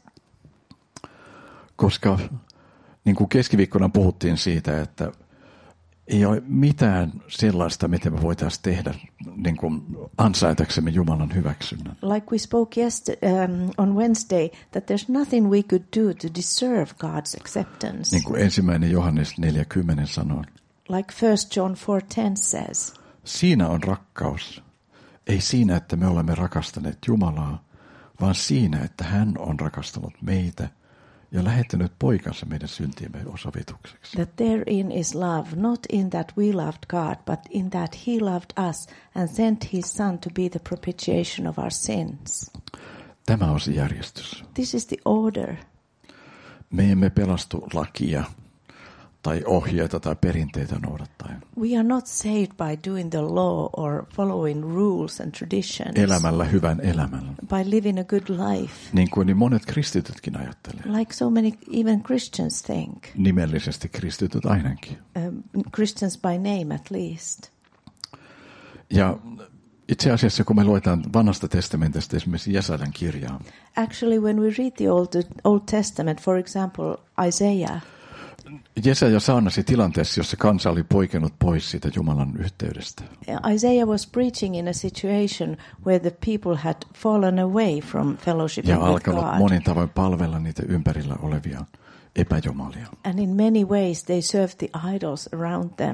Koska niin kuin keskiviikkona puhuttiin siitä, että ei ole mitään sellaista, mitä me voitaisiin tehdä niin kuin ansaitaksemme Jumalan hyväksynnän. Like we spoke on Wednesday, that there's nothing we could do to deserve God's acceptance. Niin kuin 1. Johannes 4:10 sanoo. Like 1 John 4:10 says. Siinä on rakkaus. Ei siinä, että me olemme rakastaneet Jumalaa, vaan siinä, että hän on rakastanut meitä ja lähettänyt poikansa meidän syntiemme osoitukseksi. That therein is love, not in that we loved God, but in that he loved us and sent his son to be the propitiation of our sins. Tämä on se järjestys. This is the order. Me emme pelastu lakia tai ohjeita tai perinteitä noudattaen. We are not saved by doing the law or following rules and traditions. Elämällä hyvän elämän. By living a good life. Niin kuin niin monet kristitytkin ajattelee. Like so many even Christians think. Nimellisesti kristityt ainakin. Christians by name at least. Ja itse asiassa, kun me luetaan Vanhasta testamentista esimerkiksi Jesajan kirjaa. Actually, when we read the Old Testament, for example, Isaiah. Jesaja saarnasi tilanteessa, jossa kansa oli poikennut pois siitä Jumalan yhteydestä. Isaiah was preaching in a situation where the people had fallen away from fellowship with God. Ja alkanut monin tavoin palvella niitä ympärillä olevia epäjumalia. And in many ways they served the idols around them.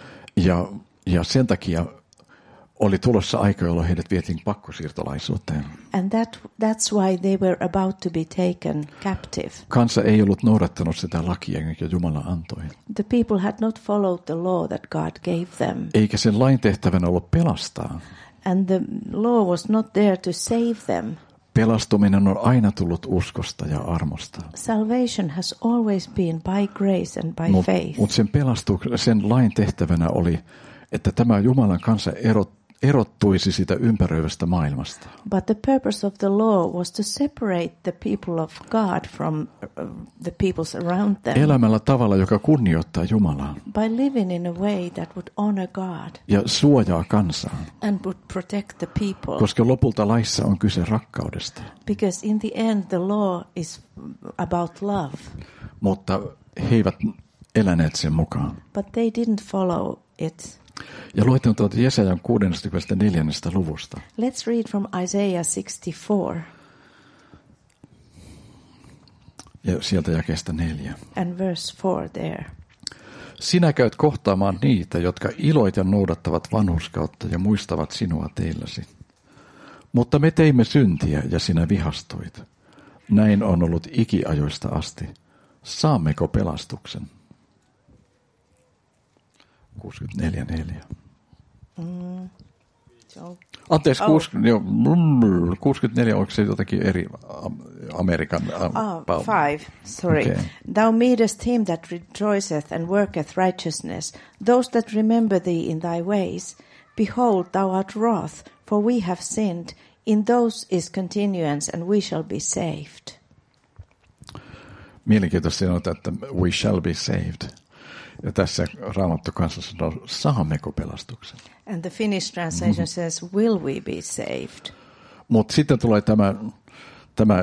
Ja sen takia oli tulossa aika, jolloin heidät vietiin pakkosiirtolaisuuteen. And that's why they were about to be taken captive. Kansa ei ollut noudattanut sitä lakia, jonka Jumala antoi. The people had not followed the law that God gave them. Eikä sen lain tehtävänä ollut pelastaa. And the law was not there to save them. Pelastuminen on aina tullut uskosta ja armosta. Salvation has always been by grace and by faith. Mutta sen lain tehtävänä oli, että tämä Jumalan kansa erottuisi sitä ympäröivästä maailmasta. But the purpose of the law was to separate the people of God from the peoples around them. Elämällä tavalla, joka kunnioittaa Jumalaa. By living in a way that would honor God. Ja suojaa kansaa. And would protect the people. Koska lopulta laissa on kyse rakkaudesta. Because in the end the law is about love. Mutta he eivät eläneet sen mukaan. But they didn't follow it. Ja luetaan tuolta Jesajan 64. luvusta. Let's read from Isaiah 64. Ja sieltä jakeesta 4. And verse 4 there. Sinä käyt kohtaamaan niitä, jotka iloit ja noudattavat vanhurskautta ja muistavat sinua teilläsi. Mutta me teimme syntiä ja sinä vihastuit. Näin on ollut ikiajoista asti. Saammeko pelastuksen? 64.4. Anteeksi, 64, onko se jotakin eri Amerikan? 5, sorry. Okay. Thou meetest him that rejoiceth and worketh righteousness, those that remember thee in thy ways. Behold, thou art wroth, for we have sinned. In those is continuance, and we shall be saved. Mielenkiintoista sanotaan, että we shall be saved. Ja tässä Raamattu kanssa sanoo, saammeko pelastuksen? And the Finnish translation says, will we be saved? Mutta sitten tulee tämä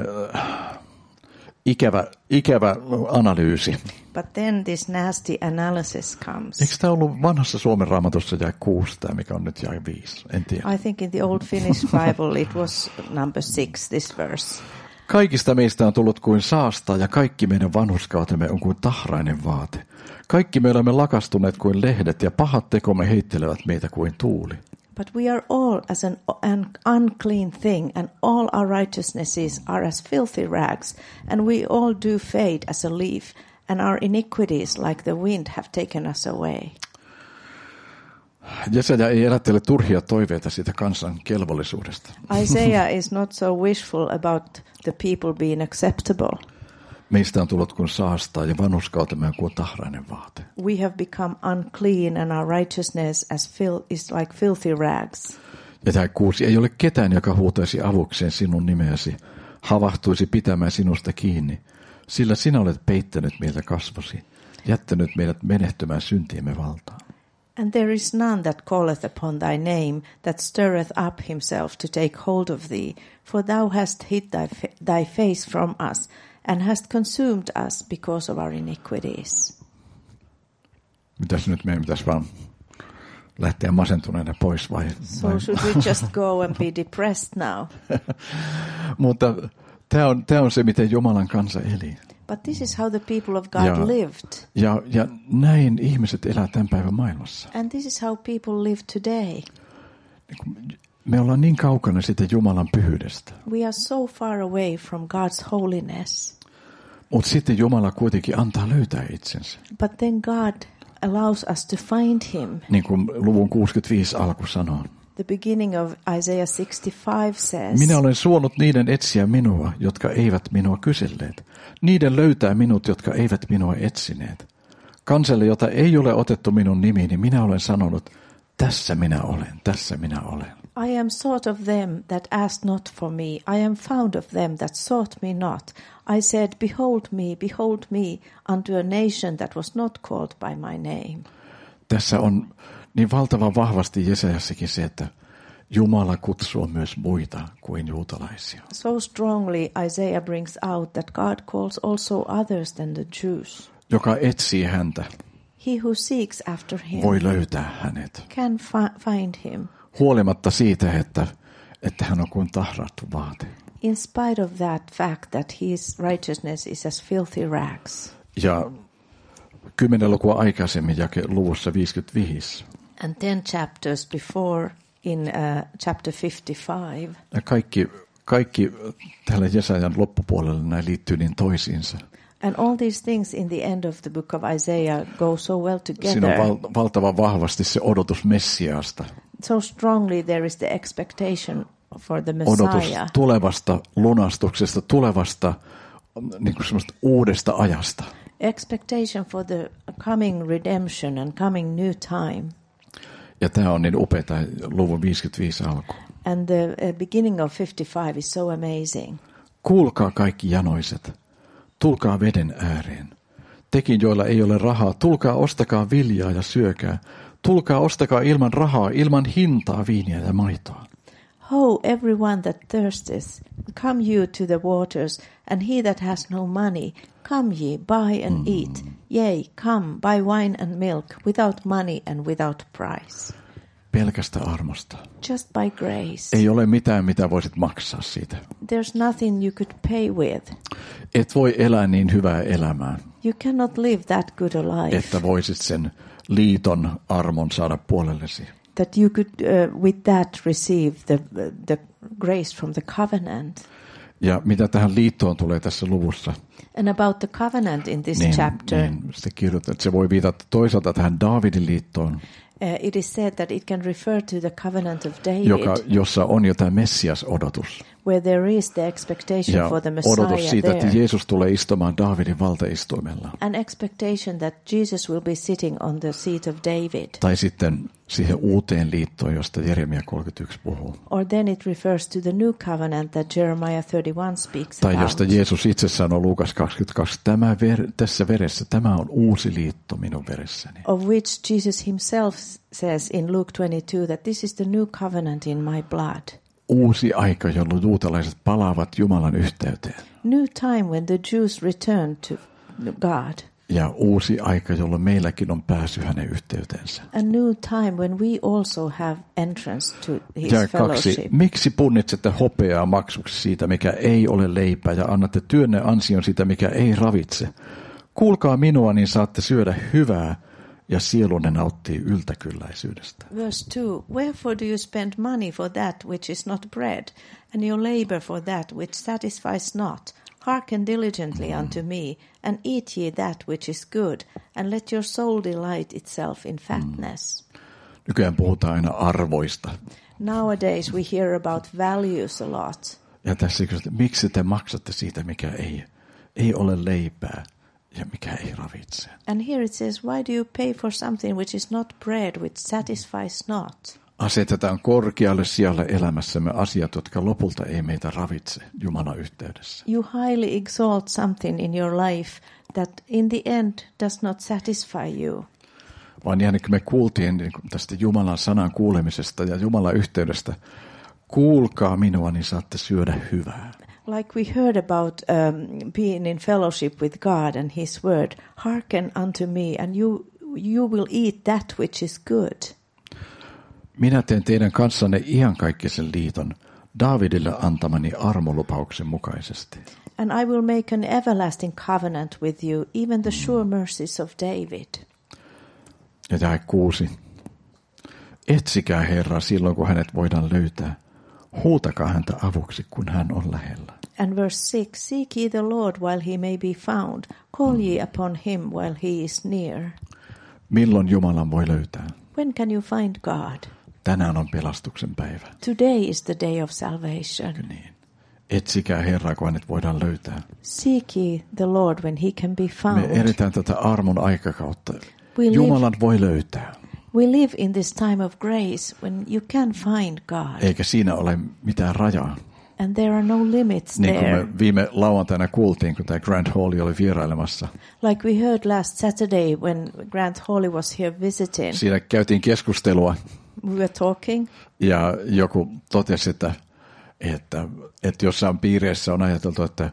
ikävä analyysi. But then this nasty analysis comes. Eikö tämä ollut vanhassa Suomen Raamatussa jae 6, tämä mikä on nyt jae 5? En tiedä. I think in the old Finnish Bible it was number 6, this verse. Kaikista meistä on tullut kuin saasta ja kaikki meidän vanhurskautemme on kuin tahrainen vaate. Kaikki me olemme lakastuneet kuin lehdet ja pahat tekomme heittelevät meitä kuin tuuli. But we are all as an unclean thing, and all our righteousnesses are as filthy rags, and we all do fade as a leaf, and our iniquities like the wind have taken us away. Jesaja ei elättele turhia toiveita siitä kansan kelvollisuudesta. Isaiah is not so wishful about the people being acceptable. Meistä on tullut kuin saastaa ja vanhurskautemme on kuin tahrainen vaate. We have become unclean and our righteousness is like filthy rags. Ja tämä 6, ei ole ketään, joka huutaisi avukseen sinun nimeäsi, havahtuisi pitämään sinusta kiinni, sillä sinä olet peittänyt meiltä kasvosi, jättänyt meidät menehtymään syntiemme valtaan. And there is none that calleth upon thy name, that stirreth up himself to take hold of thee, for thou hast hid thy face from us, and hast consumed us because of our iniquities. Mitäs nyt meidän pitäisi vaan lähteä masentuneena pois vai? So should we just go and be depressed now? Mutta tämä on se, miten Jumalan kansa eli. But this is how the people of God lived. Ja näin ihmiset elää tämän päivän maailmassa. And this is how people live today. Me ollaan niin kaukana siitä Jumalan pyhyydestä. We are so far away from God's holiness. Mutta sitten Jumala kuitenkin antaa löytää itsensä. But then God allows us to find him. Niin kuin luvun 65 alku sanoo. The beginning of Isaiah 65 says, minä olen suonut niiden etsiä minua, jotka eivät minua kyselleet. Niiden löytää minut, jotka eivät minua etsineet. Kansalle, jota ei ole otettu minun nimiini, minä olen sanonut, tässä minä olen, tässä minä olen. I am sought of them that asked not for me. I am found of them that sought me not. I said, behold me, unto a nation that was not called by my name. Tässä on niin valtavan vahvasti Jesajassakin se, että Jumala kutsuu myös muita kuin juutalaisia. So strongly Isaiah brings out that God calls also others than the Jews. Joka etsii häntä. He who seeks after him voi löytää hänet. Can find him. Huolimatta siitä, että hän on kuin tahrattu vaate. In spite of that fact that his righteousness is as filthy rags. Ja 10 lukua aikaisemmin luvussa 55. And 10 chapters before in chapter 55. Ja kaikki tällä Jesajan loppupuolella näin liittyy niin toisiinsa. And all these things in the end of the book of Isaiah go so well together. Siinä on valtavan vahvasti se odotus Messiaasta. So strongly there is the expectation for the Messiah. Odotus tulevasta lunastuksesta, tulevasta niin kuin semmoista uudesta ajasta. Expectation for the coming redemption and coming new time. Ja tämä on niin upeaa luvun 55 alku. And the beginning of 55 is so amazing. Kuulkaa kaikki janoiset, tulkaa veden ääreen. Tekin, joilla ei ole rahaa, tulkaa ostakaa viljaa ja syökää. Tulkaa ostakaa ilman rahaa, ilman hintaa viiniä ja maitoa. Ho, everyone that thirsteth, come you to the waters, and he that has no money, come ye, buy and eat. Yea, come, buy wine and milk, without money and without price. Pelkästä armosta. Just by grace. Ei ole mitään, mitä voisit maksaa siitä. There's nothing you could pay with. Et voi elää niin hyvää elämää. You cannot live that good a life. Että voisit sen liiton armon saada puolellesi. That you could with that receive the grace from the covenant. Ja mitä tähän liittoon tulee tässä luvussa? And about the covenant in this chapter. Niin se kirjoittaa, että se voi viitata toisaalta tähän Daavidin liittoon. It is said that it can refer to the covenant of David. Jossa on jo tämä Messias-odotus. Where there is the expectation for the Messiah odotus siitä, there. että Jeesus tulee istumaan Daavidin valtaistuimella. An expectation that Jesus will be sitting on the seat of David. Tai sitten siihen uuteen liittoon, josta Jeremia 31 puhuu. Or then it refers to the new covenant that Jeremiah 31 speaks tai about. josta Jeesus itse sanoo Luukas 22, tässä veressä, tämä on uusi liitto minun veressäni. Of which Jesus himself says in Luke 22 that this is the new covenant in my blood. Uusi aika, jolloin juutalaiset palaavat Jumalan yhteyteen. New time when the Jews return to God. Ja uusi aika, jolloin meilläkin on pääsy hänen yhteyteensä. A new time when we also have entrance to his ja fellowship. 2. Miksi punnitsette hopeaa maksuksi siitä, mikä ei ole leipää, ja annatte työnne ansion siitä, mikä ei ravitse? Kuulkaa minua, niin saatte syödä hyvää, ja sielunne nauttii yltäkylläisyydestä. Verse 2. Wherefore do you spend money for that which is not bread, and your labor for that which satisfies not? Hearken diligently unto me, and eat ye that which is good, and let your soul delight itself in fatness. Nykyään puhutaan aina arvoista. Nowadays we hear about values a lot. Ja tässä kysytään, miksi te maksatte siitä, mikä ei ole leipää ja mikä ei ravitse? And here it says, why do you pay for something which is not bread, which satisfies not? Asetetaan korkealle sijalle elämässämme asiat, jotka lopulta ei meitä ravitse Jumalan yhteydessä. You highly exalt something in your life that in the end does not satisfy you. Vaan ihan kun me kuultiin tästä Jumalan sanan kuulemisesta ja Jumalan yhteydestä, kuulkaa minua, niin saatte syödä hyvää. Like we heard about being in fellowship with God and His word, hearken unto me and you will eat that which is good. Minä teen teidän kanssanne iankaikkisen liiton Daavidille antamani armolupauksen mukaisesti. And I will make an everlasting covenant with you, even the sure mercies of David. Ja jae 6. Etsikää Herraa silloin, kun hänet voidaan löytää. Huutakaa häntä avuksi, kun hän on lähellä. And verse 6, seek ye the Lord while he may be found. Call ye upon him while he is near. Milloin Jumalan voi löytää? When can you find God? Tänään on pelastuksen päivä. Today is the day of salvation. Niin. Etsikää Herraa, kun hänet voidaan löytää. Seek ye the Lord when he can be found. Me eletään tätä armon aikakautta. Jumalan voi löytää. We live in this time of grace when you can find God. Eikä siinä ole mitään rajaa. And there are no limits niin there. Niin kuin me viime lauantaina kuultiin, kun tämä Grant Hawley oli vierailemassa. Like we heard last Saturday when Grant Hawley was here visiting. Siinä käytiin keskustelua. We were talking. Ja joku totesi, että jossain piireissä on ajateltu, että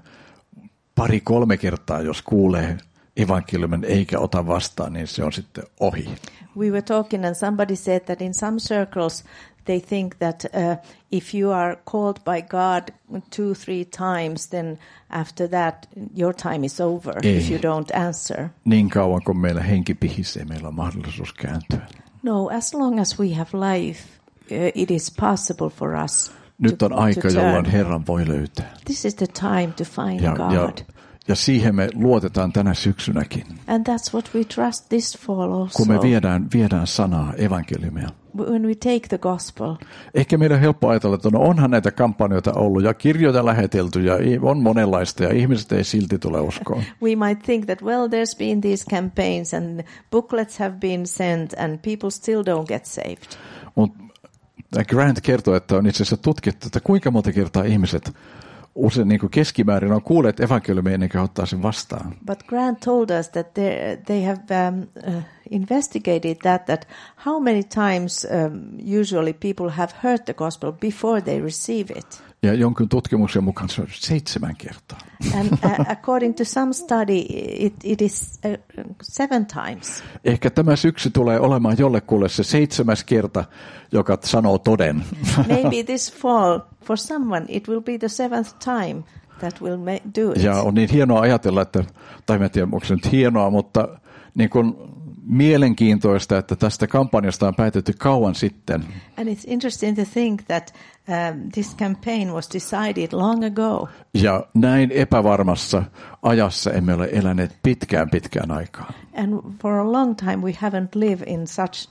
2-3 kertaa, jos kuulee evankeliumin eikä ota vastaan, niin se on sitten ohi. We were talking and somebody said that in some circles they think that if you are called by God 2-3 times, then after that your time is over if you don't answer. Niin kauan kuin meillä henki pihisee, meillä on mahdollisuus kääntyä. No, as long as we have life, it is possible for us. Nyt on aika, jolloin Herran voi löytää. This is the time to find God. Ja siihen me luotetaan tänä syksynäkin. And that's what we trust this fall also. Kun me viedään sanaa, evankeliumia. When we take the gospel. Ehkä meidän on helppo ajatella, että no onhan näitä kampanjoita ollut ja kirjoja lähetelty ja on monenlaista ja ihmiset ei silti tule uskoon. We might think that, well, there's been these campaigns and booklets have been sent and people still don't get saved. Mutta Grant kertoo, että on itse asiassa tutkittu, että kuinka monta kertaa ihmiset usein niin kuin keskimäärin on kuulleet evankeliumia ennen kuin ottaa sen vastaan. But Grant told us that they have investigated that how many times usually people have heard the gospel before they receive it. Ja jonkun tutkimuksen mukaan se on 7 kertaa. And according to some study, it is 7 times. Ehkä tämä syksy tulee olemaan jollekulle se 7. kerta, joka sanoo toden. Maybe this fall, for someone, it will be the 7th time that will do it. Ja on niin hienoa ajatella, että, tai mä en tiedä, onko se nyt hienoa, mutta niin kuin mielenkiintoista, että tästä kampanjasta on päätetty kauan sitten. And it's interesting to think that this campaign was decided long ago. Ja näin epävarmassa ajassa emme ole eläneet pitkään aikaa. And for a long time we haven't lived in such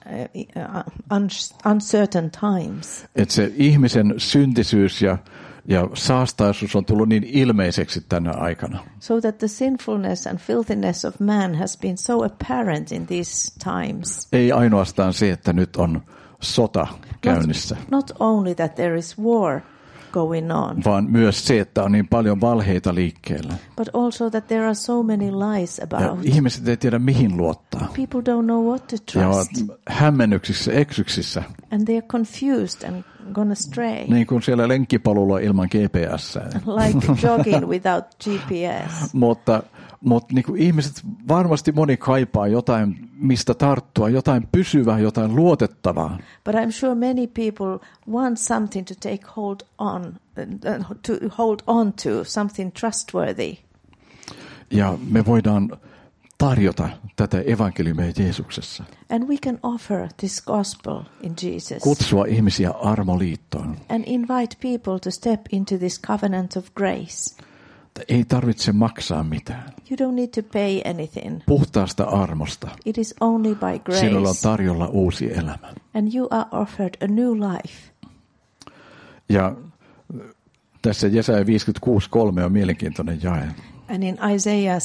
uncertain times. Että se ihmisen syntisyys ja saastaisuus on tullut niin ilmeiseksi tänä aikana. So that the sinfulness and filthiness of man has been so apparent in these times. Ei ainoastaan se, että nyt on sota käynnissä. Not only that there is war going on. Vaan myös se, että on niin paljon valheita liikkeellä. But also that there are so many lies about. Ja ihmiset ei tiedä mihin luottaa. People don't know what to trust. Ja ovat hämmennyksissä, eksyksissä. And they are confused and gone astray. Niin kuin siellä lenkkipolulla ilman GPS. Like jogging without GPS. Mutta niin kuin ihmiset varmasti moni kaipaa jotain, mistä tarttua, jotain pysyvää, jotain luotettavaa. But I'm sure many people want something to take hold on to, something trustworthy. Ja me voidaan tarjota tätä evankeliumia Jeesuksessa. And we can offer this gospel in Jesus. Kutsua ihmisiä armoliittoon. And invite people to step into this covenant of grace. Ei tarvitse maksaa mitään. You don't need to pay anything. Puhtaasta armosta. It is only by grace. Sinulla on tarjolla uusi elämä. And you are offered a new life. Ja tässä Jesaja 56:3 on mielenkiintoinen jae. And in Isaiah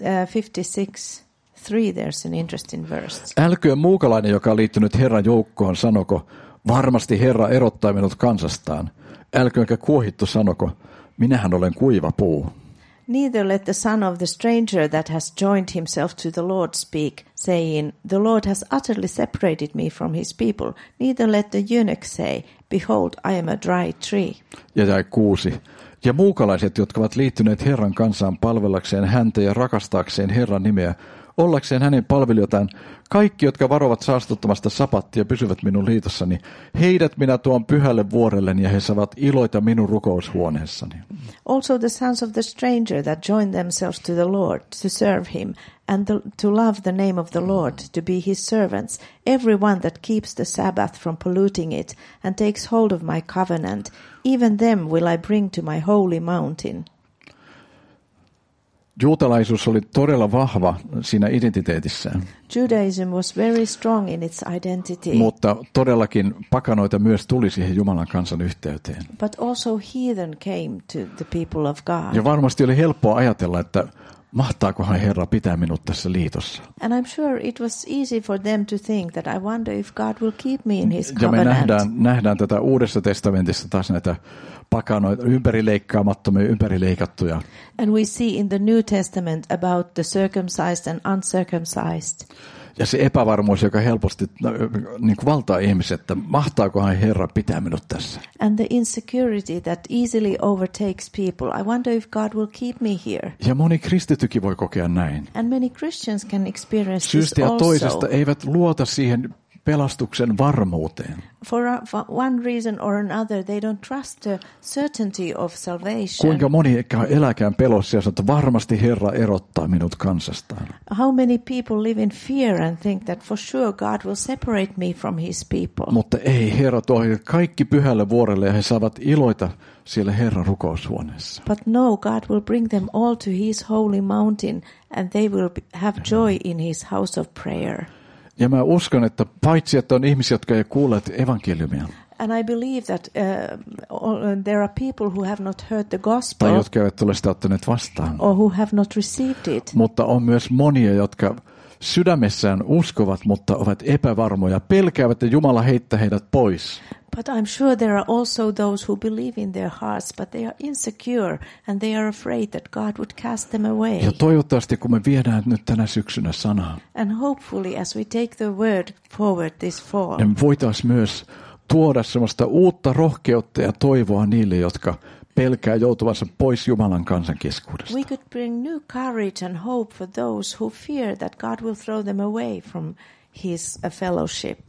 56:3 there's an interesting verse. Älköön muukalainen, joka on liittynyt Herran joukkoon, sanoko, varmasti Herra erottaa minut kansastaan. Älköönkä kuohittu sanoko, minähän olen kuiva puu. Neither let the son of the stranger that has joined himself to the Lord speak, saying, the Lord has utterly separated me from his people. Neither let the eunuch say, behold, I am a dry tree. Ja jae 6. Ja muukalaiset, jotka ovat liittyneet Herran kansaan palvellakseen häntä ja rakastaakseen Herran nimeä, ollakseen hänen palvelijoitaan, kaikki, jotka varovat saastuttamasta sapattia, pysyvät minun liitossani. Heidät minä tuon pyhälle vuorelleni ja he saavat iloita minun rukoushuoneessani. Also the sons of the stranger that join themselves to the Lord to serve him and to love the name of the Lord, to be his servants, everyone that keeps the Sabbath from polluting it and takes hold of my covenant, even them will I bring to my holy mountain. Juutalaisuus oli todella vahva siinä identiteetissään. Judaism was very strong in its identity. Mutta todellakin pakanoita myös tuli siihen Jumalan kansan yhteyteen. But also heathen came to the people of God. Ja varmasti oli helppoa ajatella, että mahtaakohan Herra pitää minut tässä liitossa. And I'm sure it was easy for them to think that I wonder if God will keep me in his covenant. Ja me nähdään tätä Uudessa testamentissa taas näitä pakanoita, ympärileikkaamattomia, ympärileikattuja. And we see in the New Testament about the circumcised and uncircumcised. Ja se epävarmuus, joka helposti niin kuin valtaa ihmiset, että mahtaakohan Herra pitää minut tässä. And the insecurity that easily overtakes people. I wonder if God will keep me here. Ja moni kristittykin voi kokea näin. And many Christians can experience Syystä this ja toisesta eivät luota siihen pelastuksen varmuuteen. For one reason or another, they don't trust the certainty of salvation. Kuinka moni eläkään pelossa ja sanoo, että varmasti Herra erottaa minut kansastaan. How many people live in fear and think that for sure God will separate me from his people. Mutta ei, Herra tuo kaikki pyhälle vuorelle ja he saavat iloita siellä Herran rukoushuoneessa. But no, God will bring them all to his holy mountain and they will have joy in his house of prayer. Ja mä uskon, että paitsi että on ihmisiä, jotka ei kuulleet evankeliumia. And I believe that there are people who have not heard the gospel. Tai jotka eivät ole sitä ottaneet vastaan. Or who have not received it. Mutta on myös monia, jotka sydämessään uskovat, mutta ovat epävarmoja, pelkäävät, että Jumala heittää heidät pois. But I'm sure there are also those who believe in their hearts, but they are insecure and they are afraid that God would cast them away. Ja toivottavasti, kun me viedään nyt tänä syksynä sanaa, and hopefully as we take the word forward this fall, niin voitaisiin myös tuoda semmoista uutta rohkeutta ja toivoa niille, jotka pelkää joutuvansa pois Jumalan kansan keskuudesta. We could bring new courage and hope for those who fear that God will throw them away from his fellowship.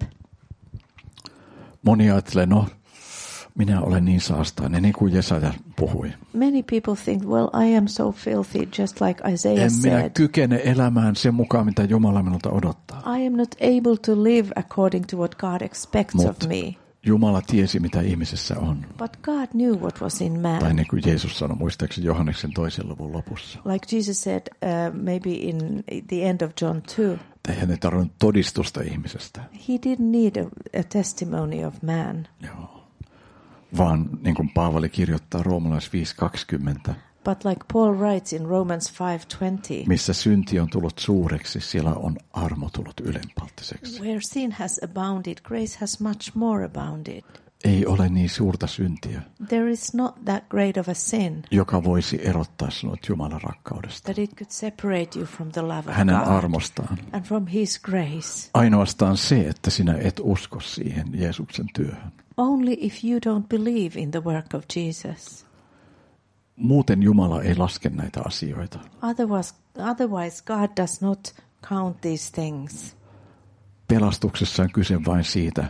Moni ajattelee, no, minä olen niin saastainen, niin kuin Jesaja puhui. Many people think, well, I am so filthy, just like Isaiah said. En minä kykene elämään sen mukaan, mitä Jumala minulta odottaa. I am not able to live according to what God expects of me. Jumala tiesi, mitä ihmisessä on. But God knew what was in man. Tai niin kuin Jeesus sanoi, muistaakseni Johanneksen 2. luvun lopussa. Like Jesus said, maybe in the end of John 2. Eihän ne tarvinnut todistusta ihmisestä. He didn't need a testimony of man. Joo. Vaan niin kuin Paavali kirjoittaa Roomalais 5:20. But like Paul writes in Romans 5:20. Missä synti on tullut suureksi, siellä on armo tullut ylenpalttiseksi. Where sin has abounded, grace has much more abounded. Ei ole niin suurta syntiä. There is not that great of a sin. Joka voisi erottaa sinut Jumalan rakkaudesta. That it could separate you from the love of hänen God. Armostaan. And from his grace. Ainoastaan se, että sinä et usko siihen Jeesuksen työhön. Only if you don't believe in the work of Jesus. Muuten Jumala ei laske näitä asioita. Otherwise God does not count these things. Pelastuksessa on kyse vain siitä,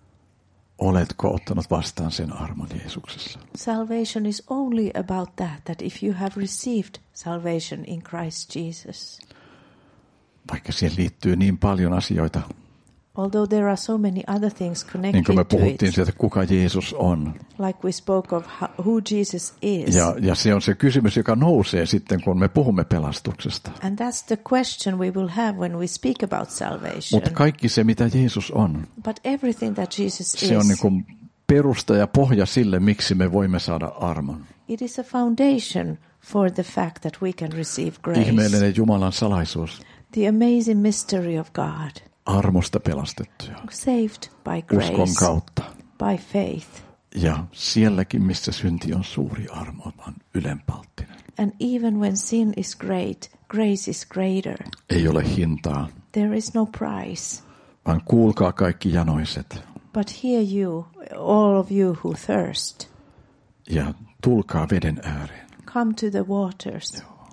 oletko ottanut vastaan sen armon Jeesuksessa. Salvation is only about that if you have received salvation in Christ Jesus. Vaikka siihen liittyy niin paljon asioita. Although there are so many other things connected niin kuin me to puhuttiin it. Siitä, kuka Jeesus on. Like we spoke of who Jesus is. Ja se on se kysymys, joka nousee sitten, kun me puhumme pelastuksesta. And that's the question we will have when we speak about salvation. Mutta kaikki se, mitä Jeesus on, But everything that Jesus se on niin kuin perusta ja pohja sille, miksi me voimme saada armon. It is a foundation for the fact that we can receive grace. Ihmeellinen Jumalan salaisuus. The amazing mystery of God. Armosta pelastettuja. Saved by grace. Uskon kautta. By faith. Ja sielläkin, missä synti on suuri, armo on ylenpalttinen. And even when sin is great, grace is greater. Ei ole hintaa. There is no price. Vaan kuulkaa kaikki janoiset. But hear you, all of you who thirst. Ja tulkaa veden ääreen. Come to the waters. Joo.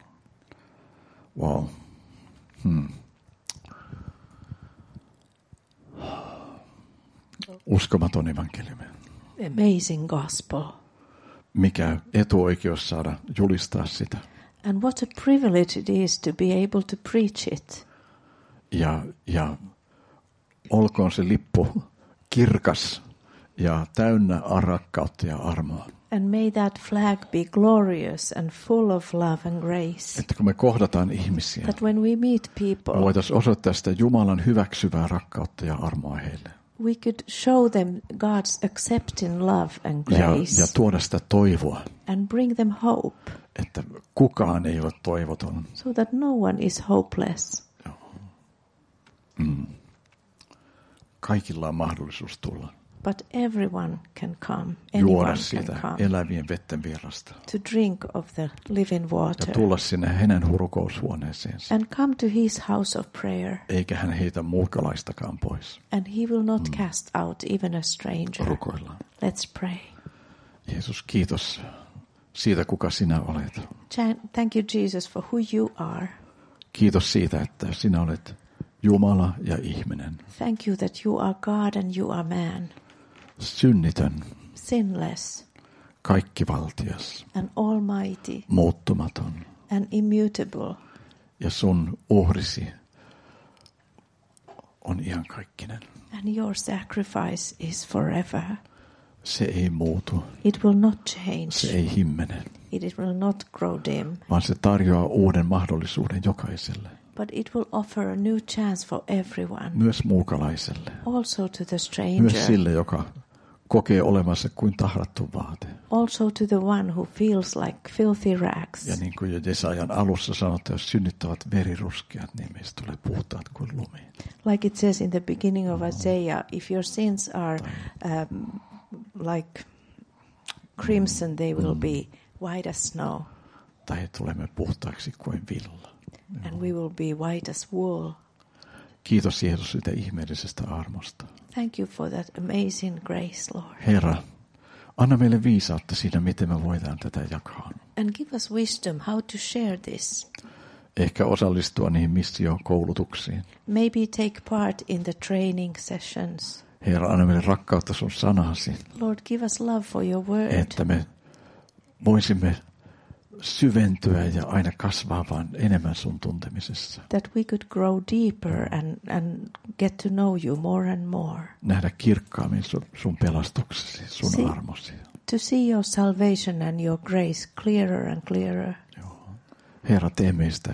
Wow. Uskomaton evankeliumi. Amazing gospel. Mikä etuoikeus saada julistaa sitä. And what a privilege it is to be able to preach it. Ja olkoon se lippu kirkas ja täynnä rakkautta ja armoa. And may that flag be glorious and full of love and grace. Että kun me kohdataan ihmisiä, that when we meet people, me voitaisiin osoittaa sitä Jumalan hyväksyvää rakkautta ja armoa heille. We could show them God's accepting love and grace. Ja tuoda sitä toivoa. And bring them hope. Että kukaan ei ole toivoton. So that no one is hopeless. Kaikilla on mahdollisuus tulla. But everyone can come. Juoda siitä elävien vetten virrasta. To drink of the living water. Ja tulla sinne hänen rukoushuoneeseensa. And come to his house of prayer. Eikä hän heitä muukalaistakaan pois. And he will not cast out even a stranger. Rukoillaan. Let's pray. Jeesus, kiitos siitä, kuka sinä olet. Thank you, Jesus, for who you are. Kiitos siitä, että sinä olet Jumala ja ihminen. Thank you that you are God and you are man. Synnitön. Sinless. Kaikkivaltias. And almighty. Muuttumaton. And immutable. Ja sun uhrisi on iankaikkinen. And your sacrifice is forever. Se ei muutu. It will not change. Se ei himmene. It will not grow dim. Vaan se tarjoaa uuden mahdollisuuden jokaiselle. But it will offer a new chance for everyone. Myös muukalaiselle. Also to the stranger. Myös sille, joka kokee olevansa kuin tahrattu vaate. Also to the one who feels like filthy rags. Ja niin kuin jo Jesajan alussa sanotaan, jos synnit ovat veriruskeat, niin meistä tulee puhtaat kuin lumi. Like it says in the beginning of Isaiah, if your sins are like crimson, they will be white as snow. Tai tulemme puhtaaksi kuin villa. And we will be white as wool. Kiitos Jeesus siitä ihmeellisestä armosta. Thank you for that amazing grace, Lord. Herra, anna meille viisautta siinä, miten me voidaan tätä jakaa. And give us wisdom how to share this. Ehkä osallistua niihin missiokoulutuksiin. Maybe take part in the training sessions. Herra, anna meille rakkautta sun sanasi. Lord, give us love for your word. Että me voisimme syventyä ja aina kasvaa vaan enemmän sun tuntemisessa. That we could grow deeper and get to know you more and more. Nähdä kirkkaammin sun pelastuksesi, sun armosi. To see your salvation and your grace clearer and clearer. Joo. Herra, tee meistä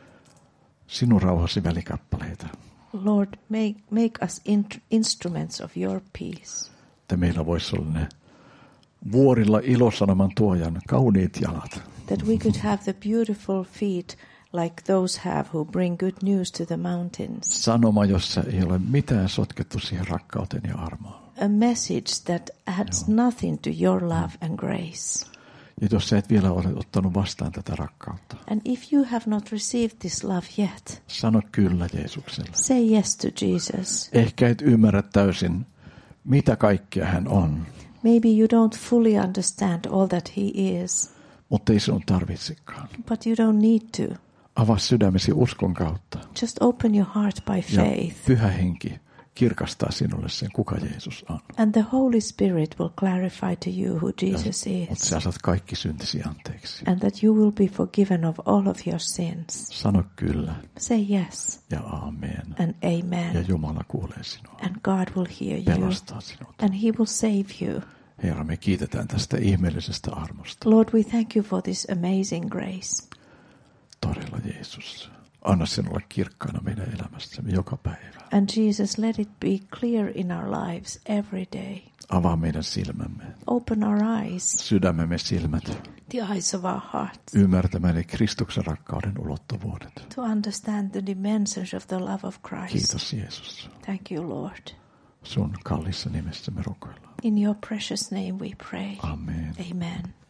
sinun rauhasi välikappaleita. Lord, make us instruments of your peace. Että meillä voisi olla ne vuorilla ilosanoman tuojan kauniit jalat. That we could have the beautiful feet like those have who bring good news to the mountains. Sanoma, jossa ei ole mitään sotkettu siihen rakkauteen ja armoon. A message that adds nothing to your love and grace. Ja jos sä et vielä ole ottanut vastaan tätä rakkautta. And if you have not received this love yet. Sano kyllä Jeesukselle. Say yes to Jesus. Ehkä et ymmärrä täysin, mitä kaikkea hän on. Maybe you don't fully understand all that he is. Mutta ei sinun tarvitsekaan. But you don't need to. Avaa sydämesi uskon kautta. Just open your heart by faith. Ja Pyhä Henki kirkastaa sinulle sen, kuka Jeesus on. And the Holy Spirit will clarify to you who Jesus is. Mutta sä saat kaikki syntisi anteeksi. And that you will be forgiven of all of your sins. Sano kyllä. Say yes. Ja amen. And amen. Ja Jumala kuulee sinua. And God will hear you. Pelastaa sinut. And he will save you. Herra, me kiitetään tästä ihmeellisestä armosta. Lord, we thank you for this amazing grace. Todella Jeesus. Anna sen olla kirkkaana meidän elämässämme joka päivä. And Jesus, let it be clear in our lives every day. Avaa meidän silmämme. Open our eyes. Sydämemme silmät. The eyes of our hearts. Ymmärtämällä Kristuksen rakkauden ulottuvuudet. To understand the dimensions of the love of Christ. Kiitos Jeesus. Thank you, Lord. Sun kallissa nimessä me rukoillaan. In your precious name we pray. Amen. Amen.